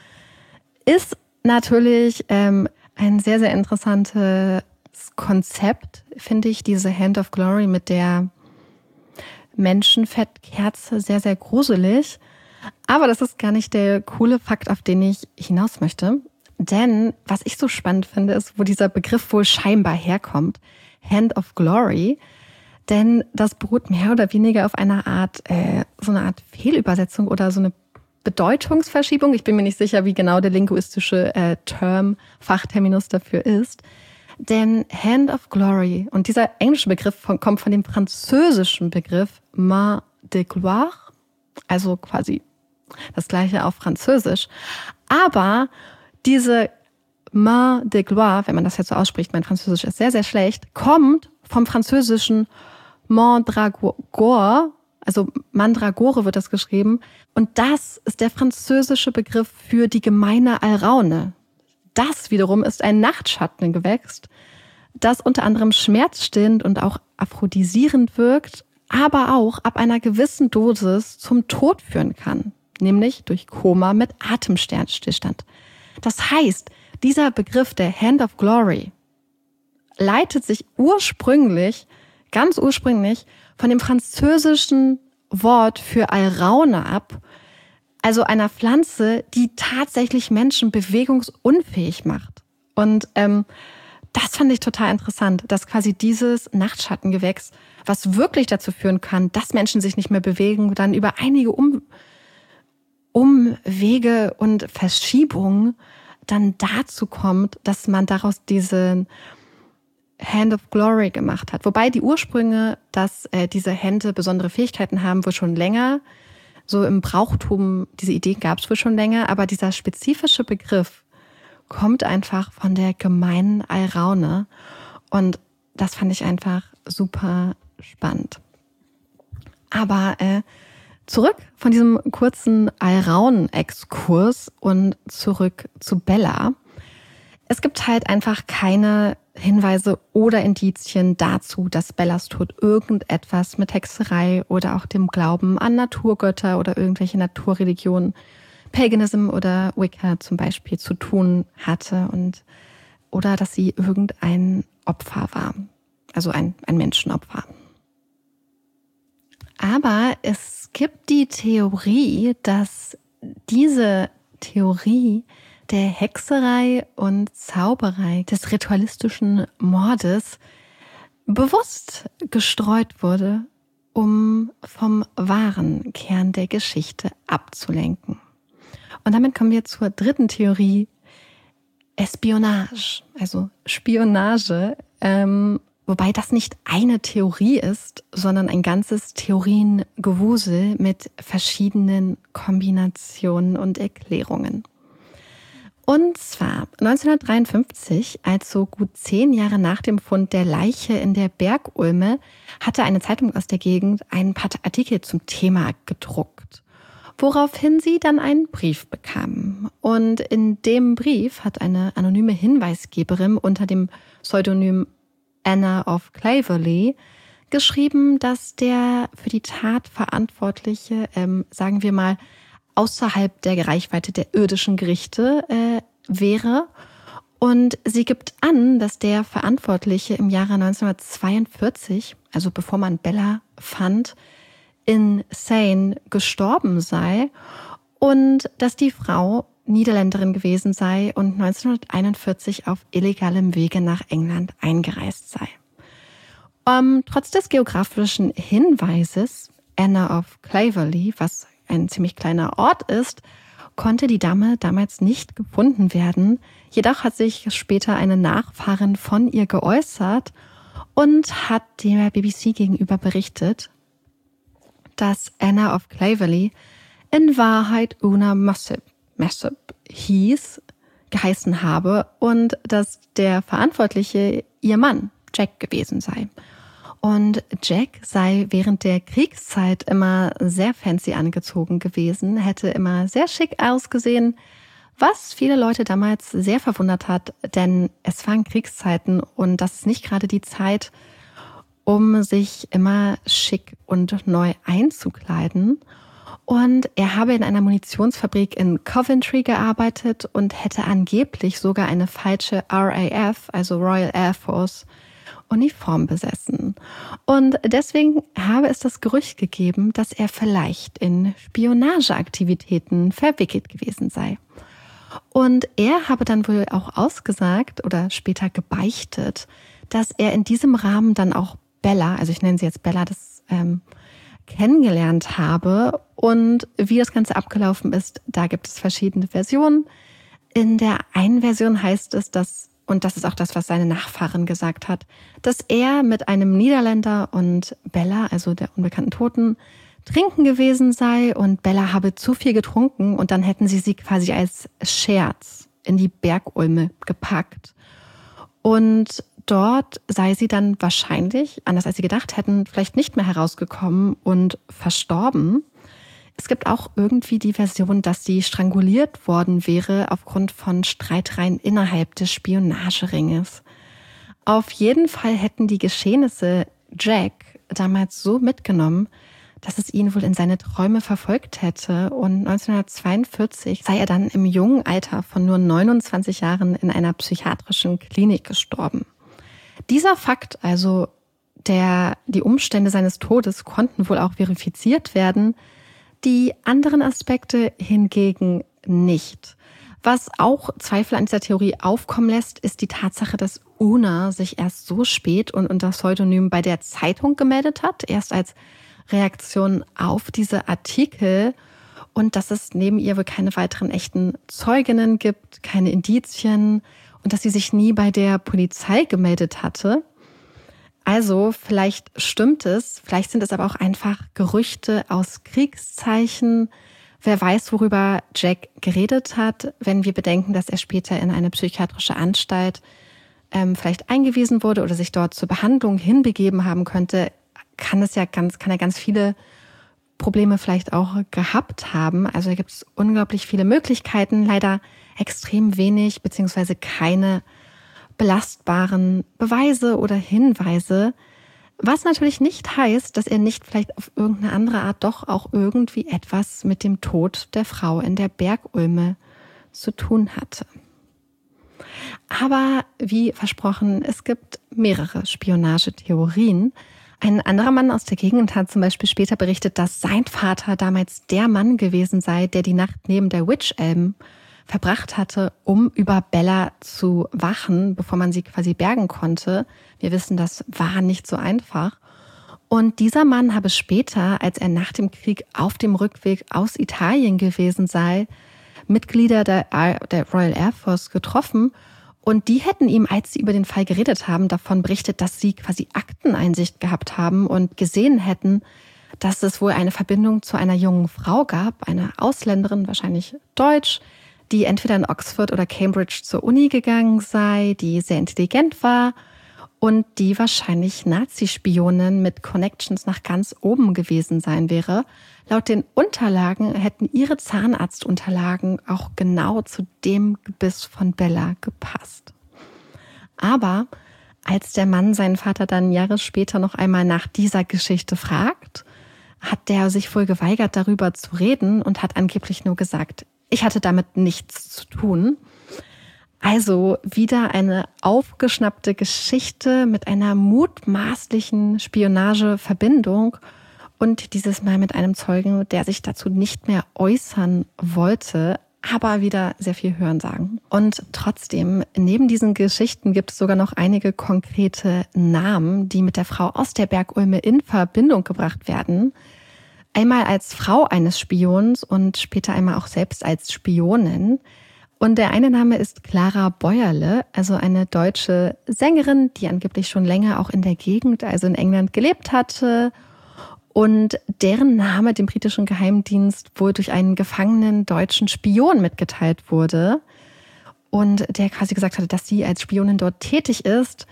Ist natürlich ein sehr, sehr interessantes Konzept, finde ich, diese Hand of Glory mit der Menschenfettkerze, sehr, sehr gruselig. Aber das ist gar nicht der coole Fakt, auf den ich hinaus möchte. Denn was ich so spannend finde, ist, wo dieser Begriff wohl scheinbar herkommt, Hand of Glory. Denn das beruht mehr oder weniger auf einer Art, so eine Art Fehlübersetzung oder so eine Bedeutungsverschiebung. Ich bin mir nicht sicher, wie genau der linguistische Fachterminus dafür ist. Denn Hand of Glory, und dieser englische Begriff kommt von dem französischen Begriff Main de Gloire, also quasi das gleiche auf Französisch. Aber Diese Main de Gloire, wenn man das jetzt so ausspricht, mein Französisch ist sehr, sehr schlecht, kommt vom französischen Mandragore, also Mandragore wird das geschrieben. Und das ist der französische Begriff für die gemeine Alraune. Das wiederum ist ein Nachtschattengewächs, das unter anderem schmerzstillend und auch aphrodisierend wirkt, aber auch ab einer gewissen Dosis zum Tod führen kann, nämlich durch Koma mit Atemstillstand. Das heißt, dieser Begriff der Hand of Glory leitet sich ganz ursprünglich von dem französischen Wort für Alraune ab, also einer Pflanze, die tatsächlich Menschen bewegungsunfähig macht. Und das fand ich total interessant, dass quasi dieses Nachtschattengewächs, was wirklich dazu führen kann, dass Menschen sich nicht mehr bewegen, dann über einige Umwege und Verschiebungen dann dazu kommt, dass man daraus diesen Hand of Glory gemacht hat. Wobei die Ursprünge, dass diese Hände besondere Fähigkeiten haben, wohl schon länger, so im Brauchtum, diese Idee gab es wohl schon länger, aber dieser spezifische Begriff kommt einfach von der gemeinen Alraune und das fand ich einfach super spannend. Aber zurück von diesem kurzen Alraunen-Exkurs und zurück zu Bella. Es gibt halt einfach keine Hinweise oder Indizien dazu, dass Bellas Tod irgendetwas mit Hexerei oder auch dem Glauben an Naturgötter oder irgendwelche Naturreligionen, Paganism oder Wicca zum Beispiel zu tun hatte oder dass sie irgendein Opfer war, also ein Menschenopfer. Aber es gibt die Theorie, dass diese Theorie der Hexerei und Zauberei, des ritualistischen Mordes bewusst gestreut wurde, um vom wahren Kern der Geschichte abzulenken. Und damit kommen wir zur dritten Theorie, Espionage, also Spionage, wobei das nicht eine Theorie ist, sondern ein ganzes Theoriengewusel mit verschiedenen Kombinationen und Erklärungen. Und zwar 1953, also gut 10 Jahre nach dem Fund der Leiche in der Bergulme, hatte eine Zeitung aus der Gegend ein paar Artikel zum Thema gedruckt, woraufhin sie dann einen Brief bekamen. Und in dem Brief hat eine anonyme Hinweisgeberin unter dem Pseudonym Anna of Cleverly geschrieben, dass der für die Tat Verantwortliche, sagen wir mal, außerhalb der Reichweite der irdischen Gerichte wäre. Und sie gibt an, dass der Verantwortliche im Jahre 1942, also bevor man Bella fand, in Seine gestorben sei und dass die Frau Niederländerin gewesen sei und 1941 auf illegalem Wege nach England eingereist sei. Trotz des geografischen Hinweises Anna of Cleverly, was ein ziemlich kleiner Ort ist, konnte die Dame damals nicht gefunden werden. Jedoch hat sich später eine Nachfahrin von ihr geäußert und hat der BBC gegenüber berichtet, dass Anna of Cleverly in Wahrheit Una Mossop geheißen habe und dass der Verantwortliche ihr Mann Jack gewesen sei. Und Jack sei während der Kriegszeit immer sehr fancy angezogen gewesen, hätte immer sehr schick ausgesehen, was viele Leute damals sehr verwundert hat, denn es waren Kriegszeiten und das ist nicht gerade die Zeit, um sich immer schick und neu einzukleiden. Und er habe in einer Munitionsfabrik in Coventry gearbeitet und hätte angeblich sogar eine falsche RAF, also Royal Air Force, Uniform besessen. Und deswegen habe es das Gerücht gegeben, dass er vielleicht in Spionageaktivitäten verwickelt gewesen sei. Und er habe dann wohl auch ausgesagt oder später gebeichtet, dass er in diesem Rahmen dann auch Bella, also ich nenne sie jetzt Bella, kennengelernt habe. Und wie das Ganze abgelaufen ist, da gibt es verschiedene Versionen. In der einen Version heißt es, dass, und das ist auch das, was seine Nachfahrin gesagt hat, dass er mit einem Niederländer und Bella, also der unbekannten Toten, trinken gewesen sei und Bella habe zu viel getrunken und dann hätten sie quasi als Scherz in die Bergulme gepackt. Und dort sei sie dann wahrscheinlich, anders als sie gedacht hätten, vielleicht nicht mehr herausgekommen und verstorben. Es gibt auch irgendwie die Version, dass sie stranguliert worden wäre aufgrund von Streitereien innerhalb des Spionageringes. Auf jeden Fall hätten die Geschehnisse Jack damals so mitgenommen, dass es ihn wohl in seine Träume verfolgt hätte. Und 1942 sei er dann im jungen Alter von nur 29 Jahren in einer psychiatrischen Klinik gestorben. Dieser Fakt, also die Umstände seines Todes, konnten wohl auch verifiziert werden, die anderen Aspekte hingegen nicht. Was auch Zweifel an dieser Theorie aufkommen lässt, ist die Tatsache, dass Una sich erst so spät und unter Pseudonym bei der Zeitung gemeldet hat, erst als Reaktion auf diese Artikel, und dass es neben ihr wohl keine weiteren echten Zeuginnen gibt, keine Indizien und dass sie sich nie bei der Polizei gemeldet hatte. Also vielleicht stimmt es, vielleicht sind es aber auch einfach Gerüchte aus Kriegszeichen. Wer weiß, worüber Jack geredet hat, wenn wir bedenken, dass er später in eine psychiatrische Anstalt vielleicht eingewiesen wurde oder sich dort zur Behandlung hinbegeben haben könnte, kann er ganz viele Probleme vielleicht auch gehabt haben. Also da gibt es unglaublich viele Möglichkeiten, leider extrem wenig beziehungsweise keine belastbaren Beweise oder Hinweise, was natürlich nicht heißt, dass er nicht vielleicht auf irgendeine andere Art doch auch irgendwie etwas mit dem Tod der Frau in der Bergulme zu tun hatte. Aber wie versprochen, es gibt mehrere Spionagetheorien. Ein anderer Mann aus der Gegend hat zum Beispiel später berichtet, dass sein Vater damals der Mann gewesen sei, der die Nacht neben der Wych-Elm verbracht hatte, um über Bella zu wachen, bevor man sie quasi bergen konnte. Wir wissen, das war nicht so einfach. Und dieser Mann habe später, als er nach dem Krieg auf dem Rückweg aus Italien gewesen sei, Mitglieder der Royal Air Force getroffen. Und die hätten ihm, als sie über den Fall geredet haben, davon berichtet, dass sie quasi Akteneinsicht gehabt haben und gesehen hätten, dass es wohl eine Verbindung zu einer jungen Frau gab, einer Ausländerin, wahrscheinlich deutsch, die entweder in Oxford oder Cambridge zur Uni gegangen sei, die sehr intelligent war und die wahrscheinlich Nazi-Spionin mit Connections nach ganz oben gewesen sein wäre. Laut den Unterlagen hätten ihre Zahnarztunterlagen auch genau zu dem Gebiss von Bella gepasst. Aber als der Mann seinen Vater dann Jahre später noch einmal nach dieser Geschichte fragt, hat der sich wohl geweigert, darüber zu reden und hat angeblich nur gesagt, ich hatte damit nichts zu tun. Also wieder eine aufgeschnappte Geschichte mit einer mutmaßlichen Spionageverbindung und dieses Mal mit einem Zeugen, der sich dazu nicht mehr äußern wollte, aber wieder sehr viel Hörensagen. Und trotzdem, neben diesen Geschichten gibt es sogar noch einige konkrete Namen, die mit der Frau aus der Bergulme in Verbindung gebracht werden. Einmal als Frau eines Spions und später einmal auch selbst als Spionin. Und der eine Name ist Clara Bäuerle, also eine deutsche Sängerin, die angeblich schon länger auch in der Gegend, also in England, gelebt hatte. Und deren Name dem britischen Geheimdienst wohl durch einen gefangenen deutschen Spion mitgeteilt wurde. Und der quasi gesagt hatte, dass sie als Spionin dort tätig ist.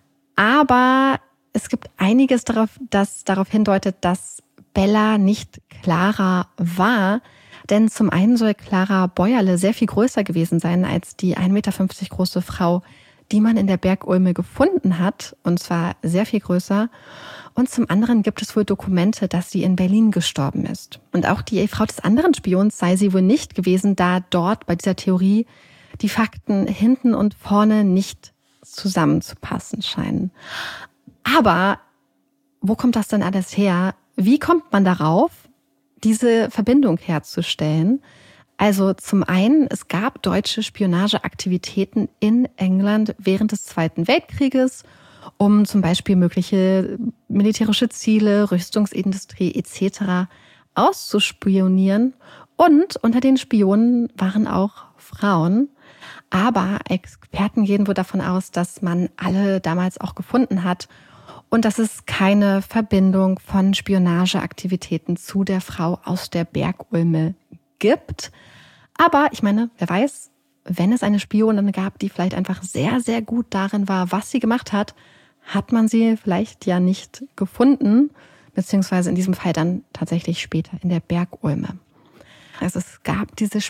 Aber es gibt einiges das darauf hindeutet, dass Bella nicht Clara war, denn zum einen soll Clara Bäuerle sehr viel größer gewesen sein als die 1,50 Meter große Frau, die man in der Bergulme gefunden hat, und zwar sehr viel größer. Und zum anderen gibt es wohl Dokumente, dass sie in Berlin gestorben ist. Und auch die Frau des anderen Spions sei sie wohl nicht gewesen, da dort bei dieser Theorie die Fakten hinten und vorne nicht zusammenzupassen scheinen. Aber wo kommt das denn alles her? Wie kommt man darauf, diese Verbindung herzustellen? Also zum einen, es gab deutsche Spionageaktivitäten in England während des Zweiten Weltkrieges, um zum Beispiel mögliche militärische Ziele, Rüstungsindustrie etc. auszuspionieren. Und unter den Spionen waren auch Frauen. Aber Experten gehen wohl davon aus, dass man alle damals auch gefunden hat und dass es keine Verbindung von Spionageaktivitäten zu der Frau aus der Bergulme gibt. Aber ich meine, wer weiß, wenn es eine Spionin gab, die vielleicht einfach sehr, sehr gut darin war, was sie gemacht hat, hat man sie vielleicht ja nicht gefunden, beziehungsweise in diesem Fall dann tatsächlich später in der Bergulme. Also es gab diese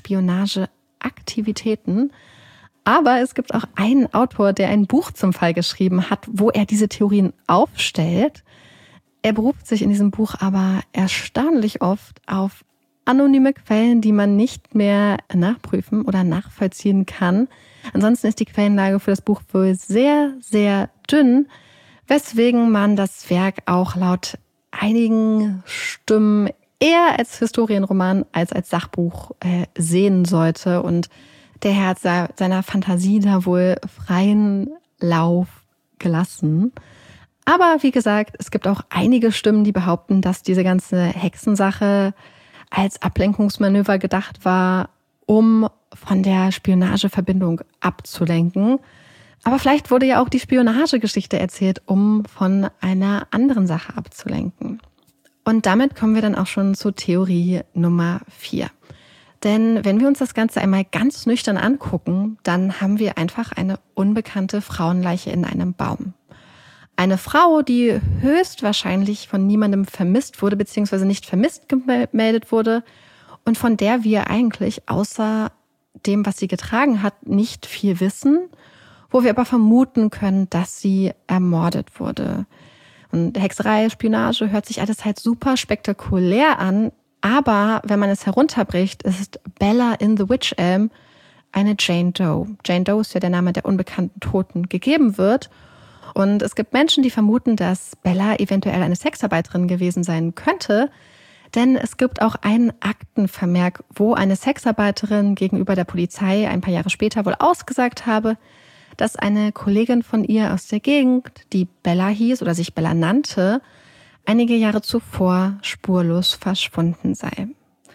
Spionageaktivitäten, aber es gibt auch einen Autor, der ein Buch zum Fall geschrieben hat, wo er diese Theorien aufstellt. Er beruft sich in diesem Buch aber erstaunlich oft auf anonyme Quellen, die man nicht mehr nachprüfen oder nachvollziehen kann. Ansonsten ist die Quellenlage für das Buch wohl sehr, sehr dünn, weswegen man das Werk auch laut einigen Stimmen eher als Historienroman als Sachbuch sehen sollte. Und der Herr hat seiner Fantasie da wohl freien Lauf gelassen. Aber wie gesagt, es gibt auch einige Stimmen, die behaupten, dass diese ganze Hexensache als Ablenkungsmanöver gedacht war, um von der Spionageverbindung abzulenken. Aber vielleicht wurde ja auch die Spionagegeschichte erzählt, um von einer anderen Sache abzulenken. Und damit kommen wir dann auch schon zur Theorie Nummer 4. Denn wenn wir uns das Ganze einmal ganz nüchtern angucken, dann haben wir einfach eine unbekannte Frauenleiche in einem Baum. Eine Frau, die höchstwahrscheinlich von niemandem vermisst wurde, beziehungsweise nicht vermisst gemeldet wurde und von der wir eigentlich außer dem, was sie getragen hat, nicht viel wissen, wo wir aber vermuten können, dass sie ermordet wurde. Und Hexerei, Spionage hört sich alles halt super spektakulär an, aber wenn man es herunterbricht, ist Bella in The Wych Elm eine Jane Doe. Jane Doe ist ja der Name der unbekannten Toten gegeben wird. Und es gibt Menschen, die vermuten, dass Bella eventuell eine Sexarbeiterin gewesen sein könnte, denn es gibt auch einen Aktenvermerk, wo eine Sexarbeiterin gegenüber der Polizei ein paar Jahre später wohl ausgesagt habe, dass eine Kollegin von ihr aus der Gegend, die Bella hieß oder sich Bella nannte, einige Jahre zuvor spurlos verschwunden sei.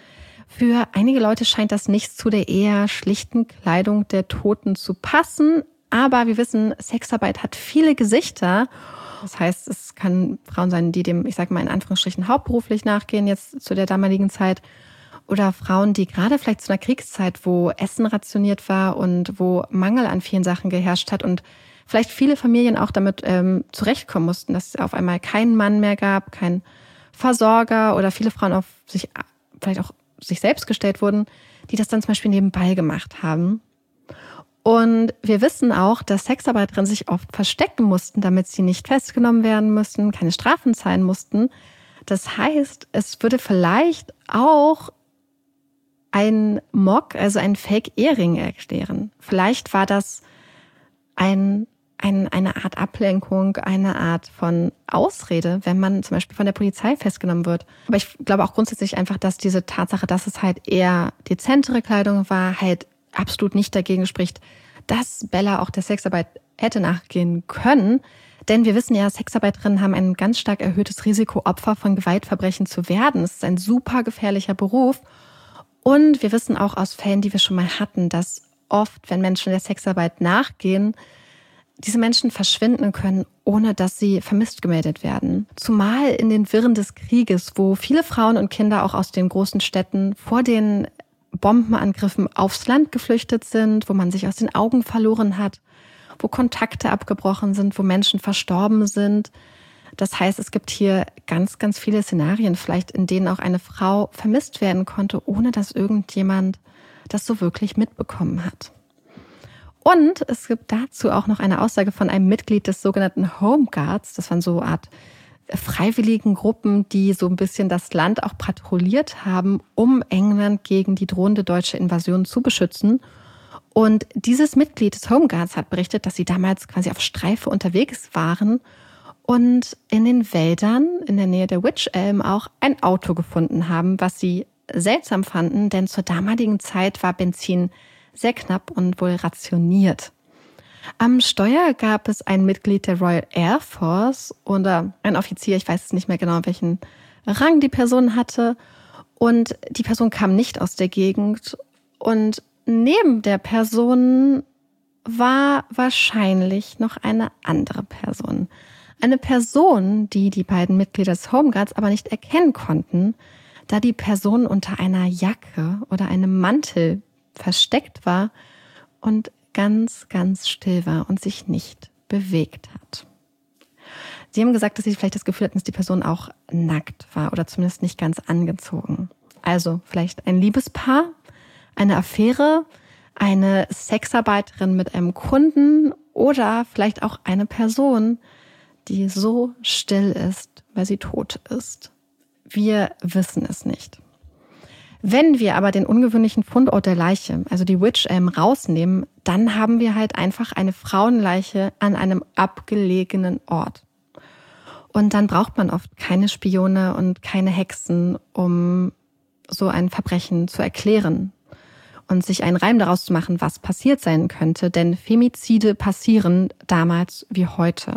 Für einige Leute scheint das nicht zu der eher schlichten Kleidung der Toten zu passen, aber wir wissen, Sexarbeit hat viele Gesichter. Das heißt, es kann Frauen sein, die dem, ich sage mal in Anführungsstrichen, hauptberuflich nachgehen, jetzt zu der damaligen Zeit. Oder Frauen, die gerade vielleicht zu einer Kriegszeit, wo Essen rationiert war und wo Mangel an vielen Sachen geherrscht hat und vielleicht viele Familien auch damit zurechtkommen mussten, dass es auf einmal keinen Mann mehr gab, keinen Versorger oder viele Frauen auf sich vielleicht auch sich selbst gestellt wurden, die das dann zum Beispiel nebenbei gemacht haben. Und wir wissen auch, dass Sexarbeiterinnen sich oft verstecken mussten, damit sie nicht festgenommen werden mussten, keine Strafen zahlen mussten. Das heißt, es würde vielleicht auch ein Mock, also ein Fake-Ehering erklären. Vielleicht war das eine Art Ablenkung, eine Art von Ausrede, wenn man zum Beispiel von der Polizei festgenommen wird. Aber ich glaube auch grundsätzlich einfach, dass diese Tatsache, dass es halt eher dezentere Kleidung war, halt absolut nicht dagegen spricht, dass Bella auch der Sexarbeit hätte nachgehen können. Denn wir wissen ja, Sexarbeiterinnen haben ein ganz stark erhöhtes Risiko, Opfer von Gewaltverbrechen zu werden. Es ist ein super gefährlicher Beruf. Und wir wissen auch aus Fällen, die wir schon mal hatten, dass oft, wenn Menschen der Sexarbeit nachgehen, diese Menschen verschwinden können, ohne dass sie vermisst gemeldet werden. Zumal in den Wirren des Krieges, wo viele Frauen und Kinder auch aus den großen Städten vor den Bombenangriffen aufs Land geflüchtet sind, wo man sich aus den Augen verloren hat, wo Kontakte abgebrochen sind, wo Menschen verstorben sind. Das heißt, es gibt hier ganz, ganz viele Szenarien, vielleicht in denen auch eine Frau vermisst werden konnte, ohne dass irgendjemand das so wirklich mitbekommen hat. Und es gibt dazu auch noch eine Aussage von einem Mitglied des sogenannten Home Guards. Das waren so eine Art freiwilligen Gruppen, die so ein bisschen das Land auch patrouilliert haben, um England gegen die drohende deutsche Invasion zu beschützen. Und dieses Mitglied des Home Guards hat berichtet, dass sie damals quasi auf Streife unterwegs waren und in den Wäldern in der Nähe der Wych Elm auch ein Auto gefunden haben, was sie seltsam fanden, denn zur damaligen Zeit war Benzin sehr knapp und wohl rationiert. Am Steuer gab es ein Mitglied der Royal Air Force oder ein Offizier, ich weiß nicht mehr genau, welchen Rang die Person hatte. Und die Person kam nicht aus der Gegend. Und neben der Person war wahrscheinlich noch eine andere Person. Eine Person, die die beiden Mitglieder des Home Guards aber nicht erkennen konnten, da die Person unter einer Jacke oder einem Mantel versteckt war und ganz, ganz still war und sich nicht bewegt hat. Sie haben gesagt, dass sie vielleicht das Gefühl hatten, dass die Person auch nackt war oder zumindest nicht ganz angezogen. Also vielleicht ein Liebespaar, eine Affäre, eine Sexarbeiterin mit einem Kunden oder vielleicht auch eine Person, die so still ist, weil sie tot ist. Wir wissen es nicht. Wenn wir aber den ungewöhnlichen Fundort der Leiche, also die Wych Elm, rausnehmen, dann haben wir halt einfach eine Frauenleiche an einem abgelegenen Ort. Und dann braucht man oft keine Spione und keine Hexen, um so ein Verbrechen zu erklären und sich einen Reim daraus zu machen, was passiert sein könnte. Denn Femizide passieren damals wie heute.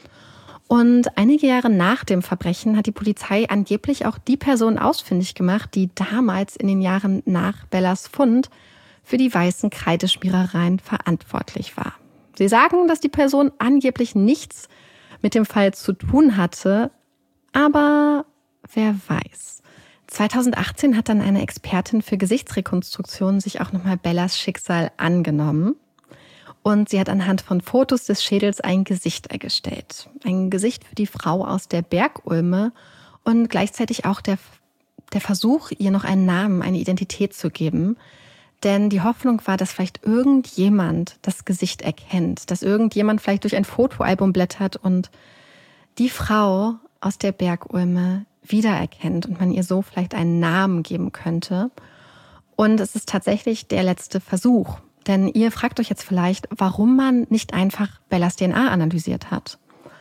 Und einige Jahre nach dem Verbrechen hat die Polizei angeblich auch die Person ausfindig gemacht, die damals in den Jahren nach Bellas Fund für die weißen Kreideschmierereien verantwortlich war. Sie sagen, dass die Person angeblich nichts mit dem Fall zu tun hatte, aber wer weiß. 2018 hat dann eine Expertin für Gesichtsrekonstruktion sich auch nochmal Bellas Schicksal angenommen. Und sie hat anhand von Fotos des Schädels ein Gesicht erstellt. Ein Gesicht für die Frau aus der Bergulme und gleichzeitig auch der Versuch, ihr noch einen Namen, eine Identität zu geben. Denn die Hoffnung war, dass vielleicht irgendjemand das Gesicht erkennt, dass irgendjemand vielleicht durch ein Fotoalbum blättert und die Frau aus der Bergulme wiedererkennt und man ihr so vielleicht einen Namen geben könnte. Und es ist tatsächlich der letzte Versuch. Denn ihr fragt euch jetzt vielleicht, warum man nicht einfach Bellas DNA analysiert hat.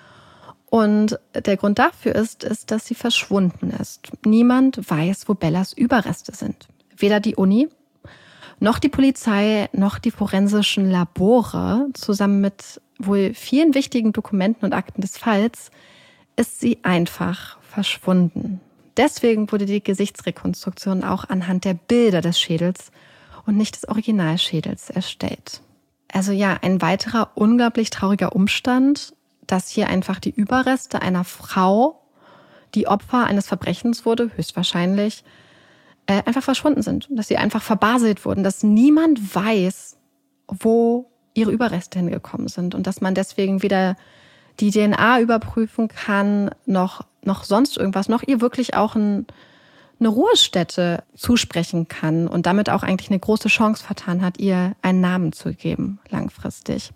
Und der Grund dafür ist, dass sie verschwunden ist. Niemand weiß, wo Bellas Überreste sind. Weder die Uni, noch die Polizei, noch die forensischen Labore. Zusammen mit wohl vielen wichtigen Dokumenten und Akten des Falls ist sie einfach verschwunden. Deswegen wurde die Gesichtsrekonstruktion auch anhand der Bilder des Schädels und nicht des Originalschädels erstellt. Also ja, ein weiterer unglaublich trauriger Umstand, dass hier einfach die Überreste einer Frau, die Opfer eines Verbrechens wurde, höchstwahrscheinlich, einfach verschwunden sind. Dass sie einfach verbaselt wurden, dass niemand weiß, wo ihre Überreste hingekommen sind und dass man deswegen weder die DNA überprüfen kann, noch sonst irgendwas, noch ihr wirklich auch eine Ruhestätte zusprechen kann und damit auch eigentlich eine große Chance vertan hat, ihr einen Namen zu geben, langfristig.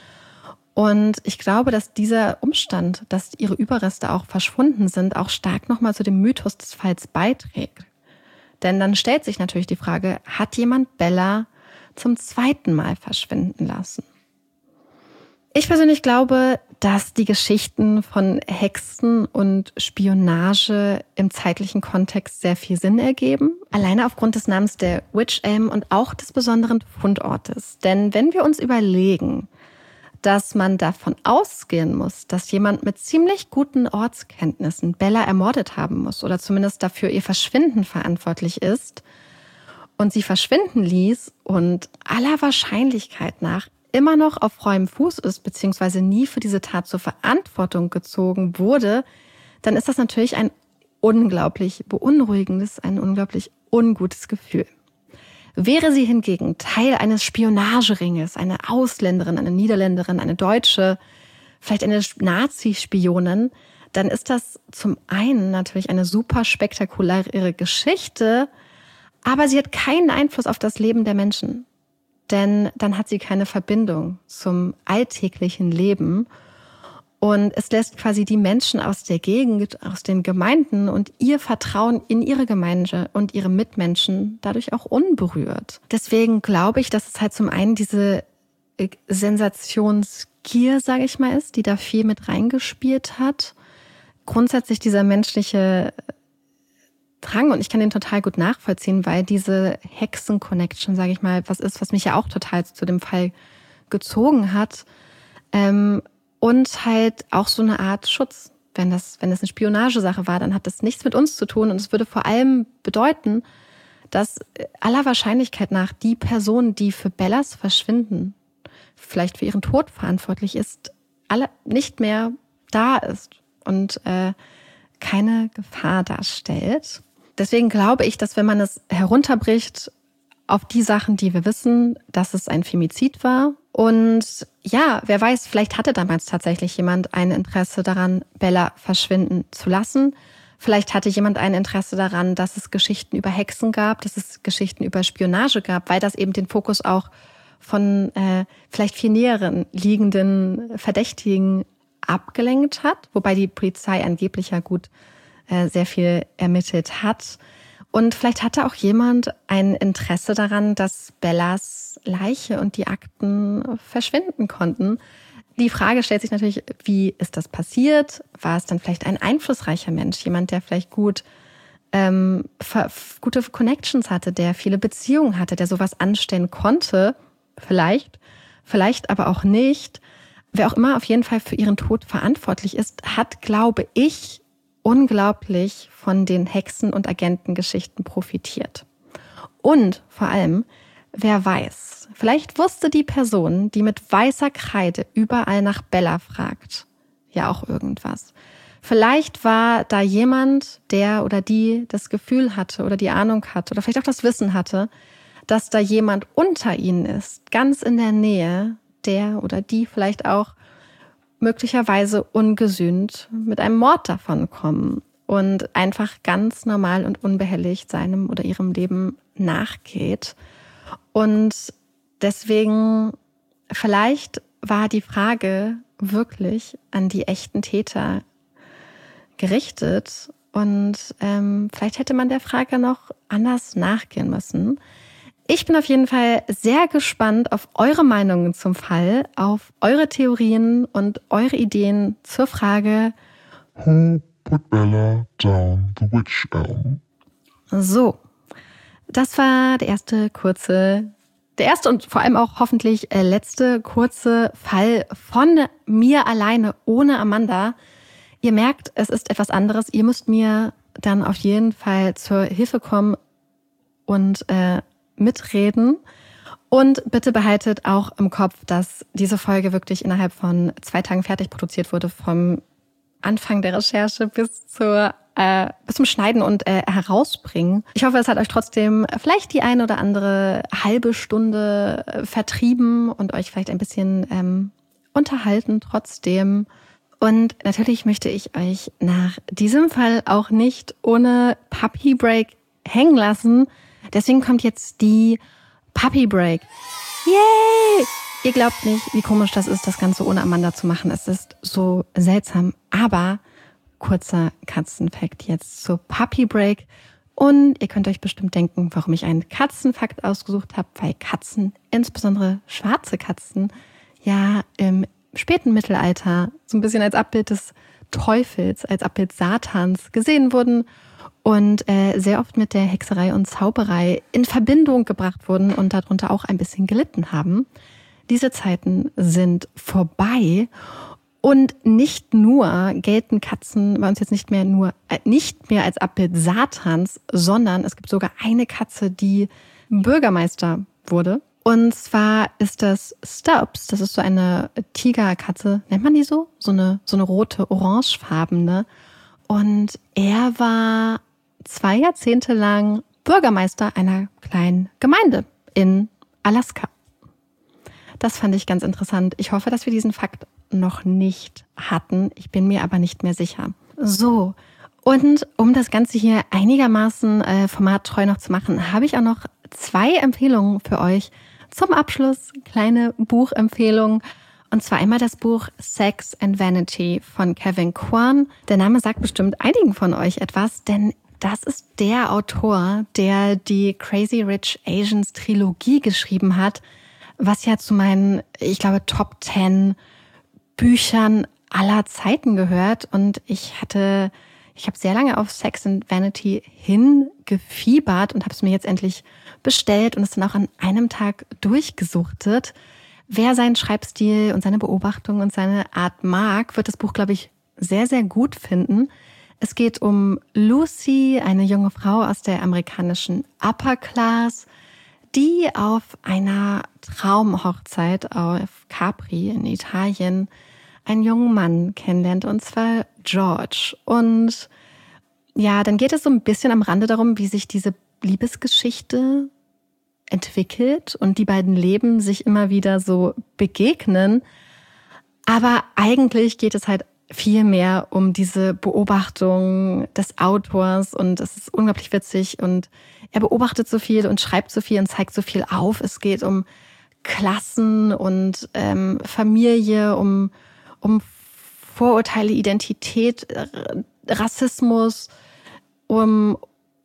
Und ich glaube, dass dieser Umstand, dass ihre Überreste auch verschwunden sind, auch stark nochmal zu dem Mythos des Falls beiträgt. Denn dann stellt sich natürlich die Frage, hat jemand Bella zum zweiten Mal verschwinden lassen? Ich persönlich glaube, dass die Geschichten von Hexen und Spionage im zeitlichen Kontext sehr viel Sinn ergeben. Alleine aufgrund des Namens der Wych Elm und auch des besonderen Fundortes. Denn wenn wir uns überlegen, dass man davon ausgehen muss, dass jemand mit ziemlich guten Ortskenntnissen Bella ermordet haben muss oder zumindest dafür ihr Verschwinden verantwortlich ist und sie verschwinden ließ und aller Wahrscheinlichkeit nach immer noch auf freiem Fuß ist, beziehungsweise nie für diese Tat zur Verantwortung gezogen wurde, dann ist das natürlich ein unglaublich beunruhigendes, ein unglaublich ungutes Gefühl. Wäre sie hingegen Teil eines Spionageringes, eine Ausländerin, eine Niederländerin, eine Deutsche, vielleicht eine Nazi-Spionin, dann ist das zum einen natürlich eine super spektakuläre Geschichte, aber sie hat keinen Einfluss auf das Leben der Menschen. Denn dann hat sie keine Verbindung zum alltäglichen Leben. Und es lässt quasi die Menschen aus der Gegend, aus den Gemeinden und ihr Vertrauen in ihre Gemeinde und ihre Mitmenschen dadurch auch unberührt. Deswegen glaube ich, dass es halt zum einen diese Sensationsgier, sage ich mal, ist, die da viel mit reingespielt hat. Grundsätzlich dieser menschliche Drang, und ich kann den total gut nachvollziehen, weil diese Hexen-Connection, sage ich mal, was ist, was mich ja auch total zu dem Fall gezogen hat. Und halt auch so eine Art Schutz. Wenn das eine Spionagesache war, dann hat das nichts mit uns zu tun. Und es würde vor allem bedeuten, dass aller Wahrscheinlichkeit nach die Person, die für Bellas Verschwinden, vielleicht für ihren Tod verantwortlich ist, alle nicht mehr da ist und keine Gefahr darstellt. Deswegen glaube ich, dass wenn man es herunterbricht auf die Sachen, die wir wissen, dass es ein Femizid war. Und ja, wer weiß, vielleicht hatte damals tatsächlich jemand ein Interesse daran, Bella verschwinden zu lassen. Vielleicht hatte jemand ein Interesse daran, dass es Geschichten über Hexen gab, dass es Geschichten über Spionage gab, weil das eben den Fokus auch von vielleicht viel näheren liegenden Verdächtigen abgelenkt hat. Wobei die Polizei angeblich ja gut sehr viel ermittelt hat. Und vielleicht hatte auch jemand ein Interesse daran, dass Bellas Leiche und die Akten verschwinden konnten. Die Frage stellt sich natürlich, wie ist das passiert? War es dann vielleicht ein einflussreicher Mensch, jemand, der vielleicht gute Connections hatte, der viele Beziehungen hatte, der sowas anstellen konnte? Vielleicht aber auch nicht. Wer auch immer auf jeden Fall für ihren Tod verantwortlich ist, hat, glaube ich, unglaublich von den Hexen- und Agentengeschichten profitiert. Und vor allem, wer weiß, vielleicht wusste die Person, die mit weißer Kreide überall nach Bella fragt, ja auch irgendwas. Vielleicht war da jemand, der oder die das Gefühl hatte oder die Ahnung hatte oder vielleicht auch das Wissen hatte, dass da jemand unter ihnen ist, ganz in der Nähe, der oder die vielleicht auch möglicherweise ungesühnt mit einem Mord davonkommen und einfach ganz normal und unbehelligt seinem oder ihrem Leben nachgeht. Und deswegen, vielleicht war die Frage wirklich an die echten Täter gerichtet und vielleicht hätte man der Frage noch anders nachgehen müssen. Ich bin auf jeden Fall sehr gespannt auf eure Meinungen zum Fall, auf eure Theorien und eure Ideen zur Frage Who put Bella down the witch elm? So, das war der erste und vor allem auch hoffentlich letzte kurze Fall von mir alleine ohne Amanda. Ihr merkt, es ist etwas anderes. Ihr müsst mir dann auf jeden Fall zur Hilfe kommen und mitreden. Und bitte behaltet auch im Kopf, dass diese Folge wirklich innerhalb von 2 Tagen fertig produziert wurde, vom Anfang der Recherche bis zum Schneiden und Herausbringen. Ich hoffe, es hat euch trotzdem vielleicht die eine oder andere halbe Stunde vertrieben und euch vielleicht ein bisschen unterhalten trotzdem. Und natürlich möchte ich euch nach diesem Fall auch nicht ohne Puppy Break hängen lassen. Deswegen kommt jetzt die Puppy Break. Yay! Ihr glaubt nicht, wie komisch das ist, das Ganze ohne Amanda zu machen. Es ist so seltsam. Aber kurzer Katzenfakt jetzt zur Puppy Break. Und ihr könnt euch bestimmt denken, warum ich einen Katzenfakt ausgesucht habe, weil Katzen, insbesondere schwarze Katzen, ja im späten Mittelalter so ein bisschen als Abbild des Teufels, als Abbild Satans gesehen wurden und sehr oft mit der Hexerei und Zauberei in Verbindung gebracht wurden und darunter auch ein bisschen gelitten haben. Diese Zeiten sind vorbei und nicht nur gelten Katzen bei uns jetzt nicht mehr als Abbild Satans, sondern es gibt sogar eine Katze, die Bürgermeister wurde. Und zwar ist das Stubbs, das ist so eine Tigerkatze, nennt man die so? So eine rote, orangefarbene. Und er war 2 Jahrzehnte lang Bürgermeister einer kleinen Gemeinde in Alaska. Das fand ich ganz interessant. Ich hoffe, dass wir diesen Fakt noch nicht hatten. Ich bin mir aber nicht mehr sicher. So, und um das Ganze hier einigermaßen formattreu noch zu machen, habe ich auch noch 2 Empfehlungen für euch. Zum Abschluss kleine Buchempfehlung. Und zwar einmal das Buch Sex and Vanity von Kevin Kwan. Der Name sagt bestimmt einigen von euch etwas, denn das ist der Autor, der die Crazy Rich Asians Trilogie geschrieben hat, was ja zu meinen, ich glaube, Top 10 Büchern aller Zeiten gehört. Und ich habe sehr lange auf Sex and Vanity hingefiebert und habe es mir jetzt endlich bestellt und es dann auch an einem Tag durchgesuchtet. Wer seinen Schreibstil und seine Beobachtung und seine Art mag, wird das Buch, glaube ich, sehr, sehr gut finden. Es geht um Lucy, eine junge Frau aus der amerikanischen Upper Class, die auf einer Traumhochzeit auf Capri in Italien einen jungen Mann kennenlernt, und zwar George. Und ja, dann geht es so ein bisschen am Rande darum, wie sich diese Liebesgeschichte entwickelt und die beiden Leben sich immer wieder so begegnen. Aber eigentlich geht es halt viel mehr um diese Beobachtung des Autors und es ist unglaublich witzig und er beobachtet so viel und schreibt so viel und zeigt so viel auf. Es geht um Klassen und Familie, um Vorurteile, Identität, Rassismus, um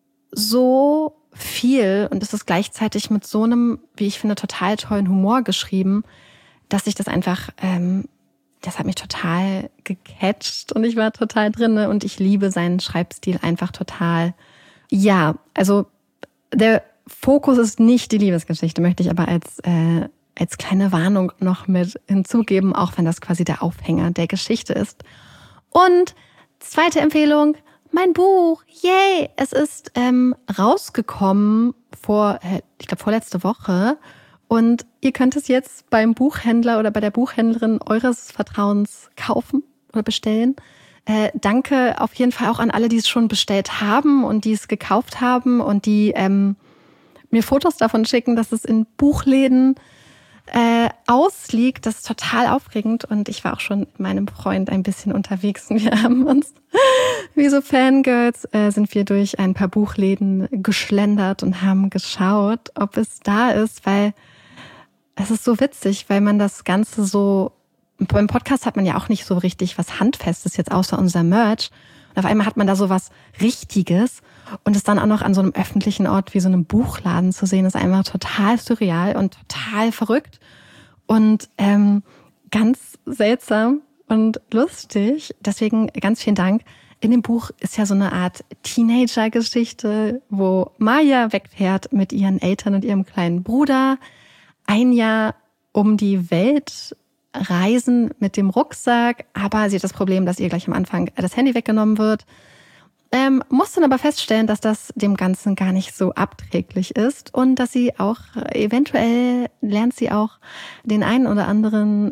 so viel und es ist gleichzeitig mit so einem, wie ich finde, total tollen Humor geschrieben, dass ich das einfach, das hat mich total gecatcht und ich war total drinne und ich liebe seinen Schreibstil einfach total. Ja, also der Fokus ist nicht die Liebesgeschichte, möchte ich aber als kleine Warnung noch mit hinzugeben, auch wenn das quasi der Aufhänger der Geschichte ist. Und zweite Empfehlung, mein Buch, yay! Es ist rausgekommen vorletzte Woche und ihr könnt es jetzt beim Buchhändler oder bei der Buchhändlerin eures Vertrauens kaufen oder bestellen. Danke auf jeden Fall auch an alle, die es schon bestellt haben und die es gekauft haben und die mir Fotos davon schicken, dass es in Buchläden ausliegt. Das ist total aufregend und ich war auch schon mit meinem Freund ein bisschen unterwegs und wir haben uns wie so Fangirls sind wir durch ein paar Buchläden geschlendert und haben geschaut, ob es da ist, weil es ist so witzig, weil man das Ganze so, beim Podcast hat man ja auch nicht so richtig was Handfestes jetzt außer unser Merch und auf einmal hat man da so was Richtiges und es dann auch noch an so einem öffentlichen Ort wie so einem Buchladen zu sehen, ist einfach total surreal und total verrückt und ganz seltsam und lustig. Deswegen ganz vielen Dank. In dem Buch ist ja so eine Art Teenager-Geschichte, wo Maya wegfährt mit ihren Eltern und ihrem kleinen Bruder. Ein Jahr um die Welt reisen mit dem Rucksack, aber sie hat das Problem, dass ihr gleich am Anfang das Handy weggenommen wird. Muss dann aber feststellen, dass das dem Ganzen gar nicht so abträglich ist und dass sie auch eventuell lernt sie auch den einen oder anderen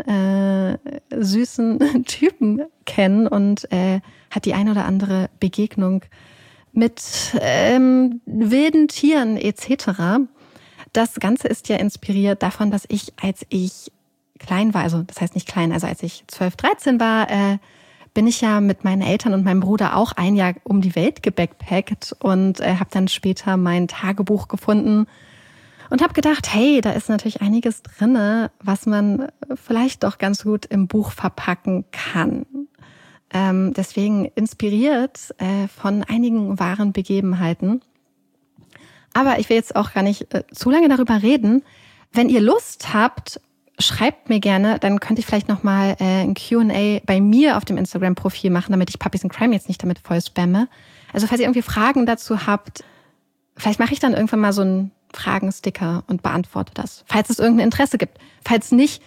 süßen Typen kennen und hat die eine oder andere Begegnung mit wilden Tieren etc. Das Ganze ist ja inspiriert davon, dass ich, als ich klein war, also das heißt nicht klein, also als ich 12, 13 war, bin ich ja mit meinen Eltern und meinem Bruder auch ein Jahr um die Welt gebackpackt und habe dann später mein Tagebuch gefunden und habe gedacht, hey, da ist natürlich einiges drinne, was man vielleicht doch ganz gut im Buch verpacken kann. Deswegen inspiriert von einigen wahren Begebenheiten. Aber ich will jetzt auch gar nicht zu lange darüber reden. Wenn ihr Lust habt, schreibt mir gerne, dann könnte ich vielleicht nochmal ein Q&A bei mir auf dem Instagram-Profil machen, damit ich Puppies in Crime jetzt nicht damit voll spamme. Also falls ihr irgendwie Fragen dazu habt, vielleicht mache ich dann irgendwann mal so einen Fragensticker und beantworte das. Falls es irgendein Interesse gibt. Falls nicht.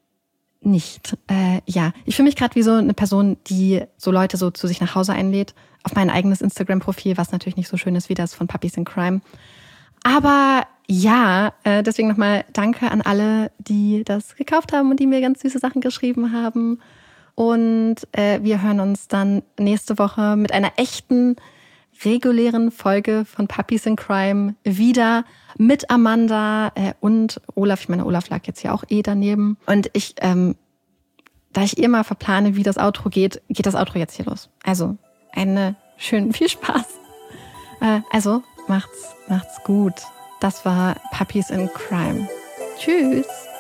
Ja, ich fühle mich gerade wie so eine Person, die so Leute so zu sich nach Hause einlädt, auf mein eigenes Instagram-Profil, was natürlich nicht so schön ist wie das von Puppies in Crime. Aber ja, deswegen nochmal danke an alle, die das gekauft haben und die mir ganz süße Sachen geschrieben haben. Und wir hören uns dann nächste Woche mit einer echten, regulären Folge von Puppies in Crime wieder mit Amanda und Olaf. Ich meine, Olaf lag jetzt ja auch daneben. Und ich, da ich immer verplane, wie das Outro geht das Outro jetzt hier los. Also, viel Spaß. Also, macht's gut. Das war Puppies in Crime. Tschüss.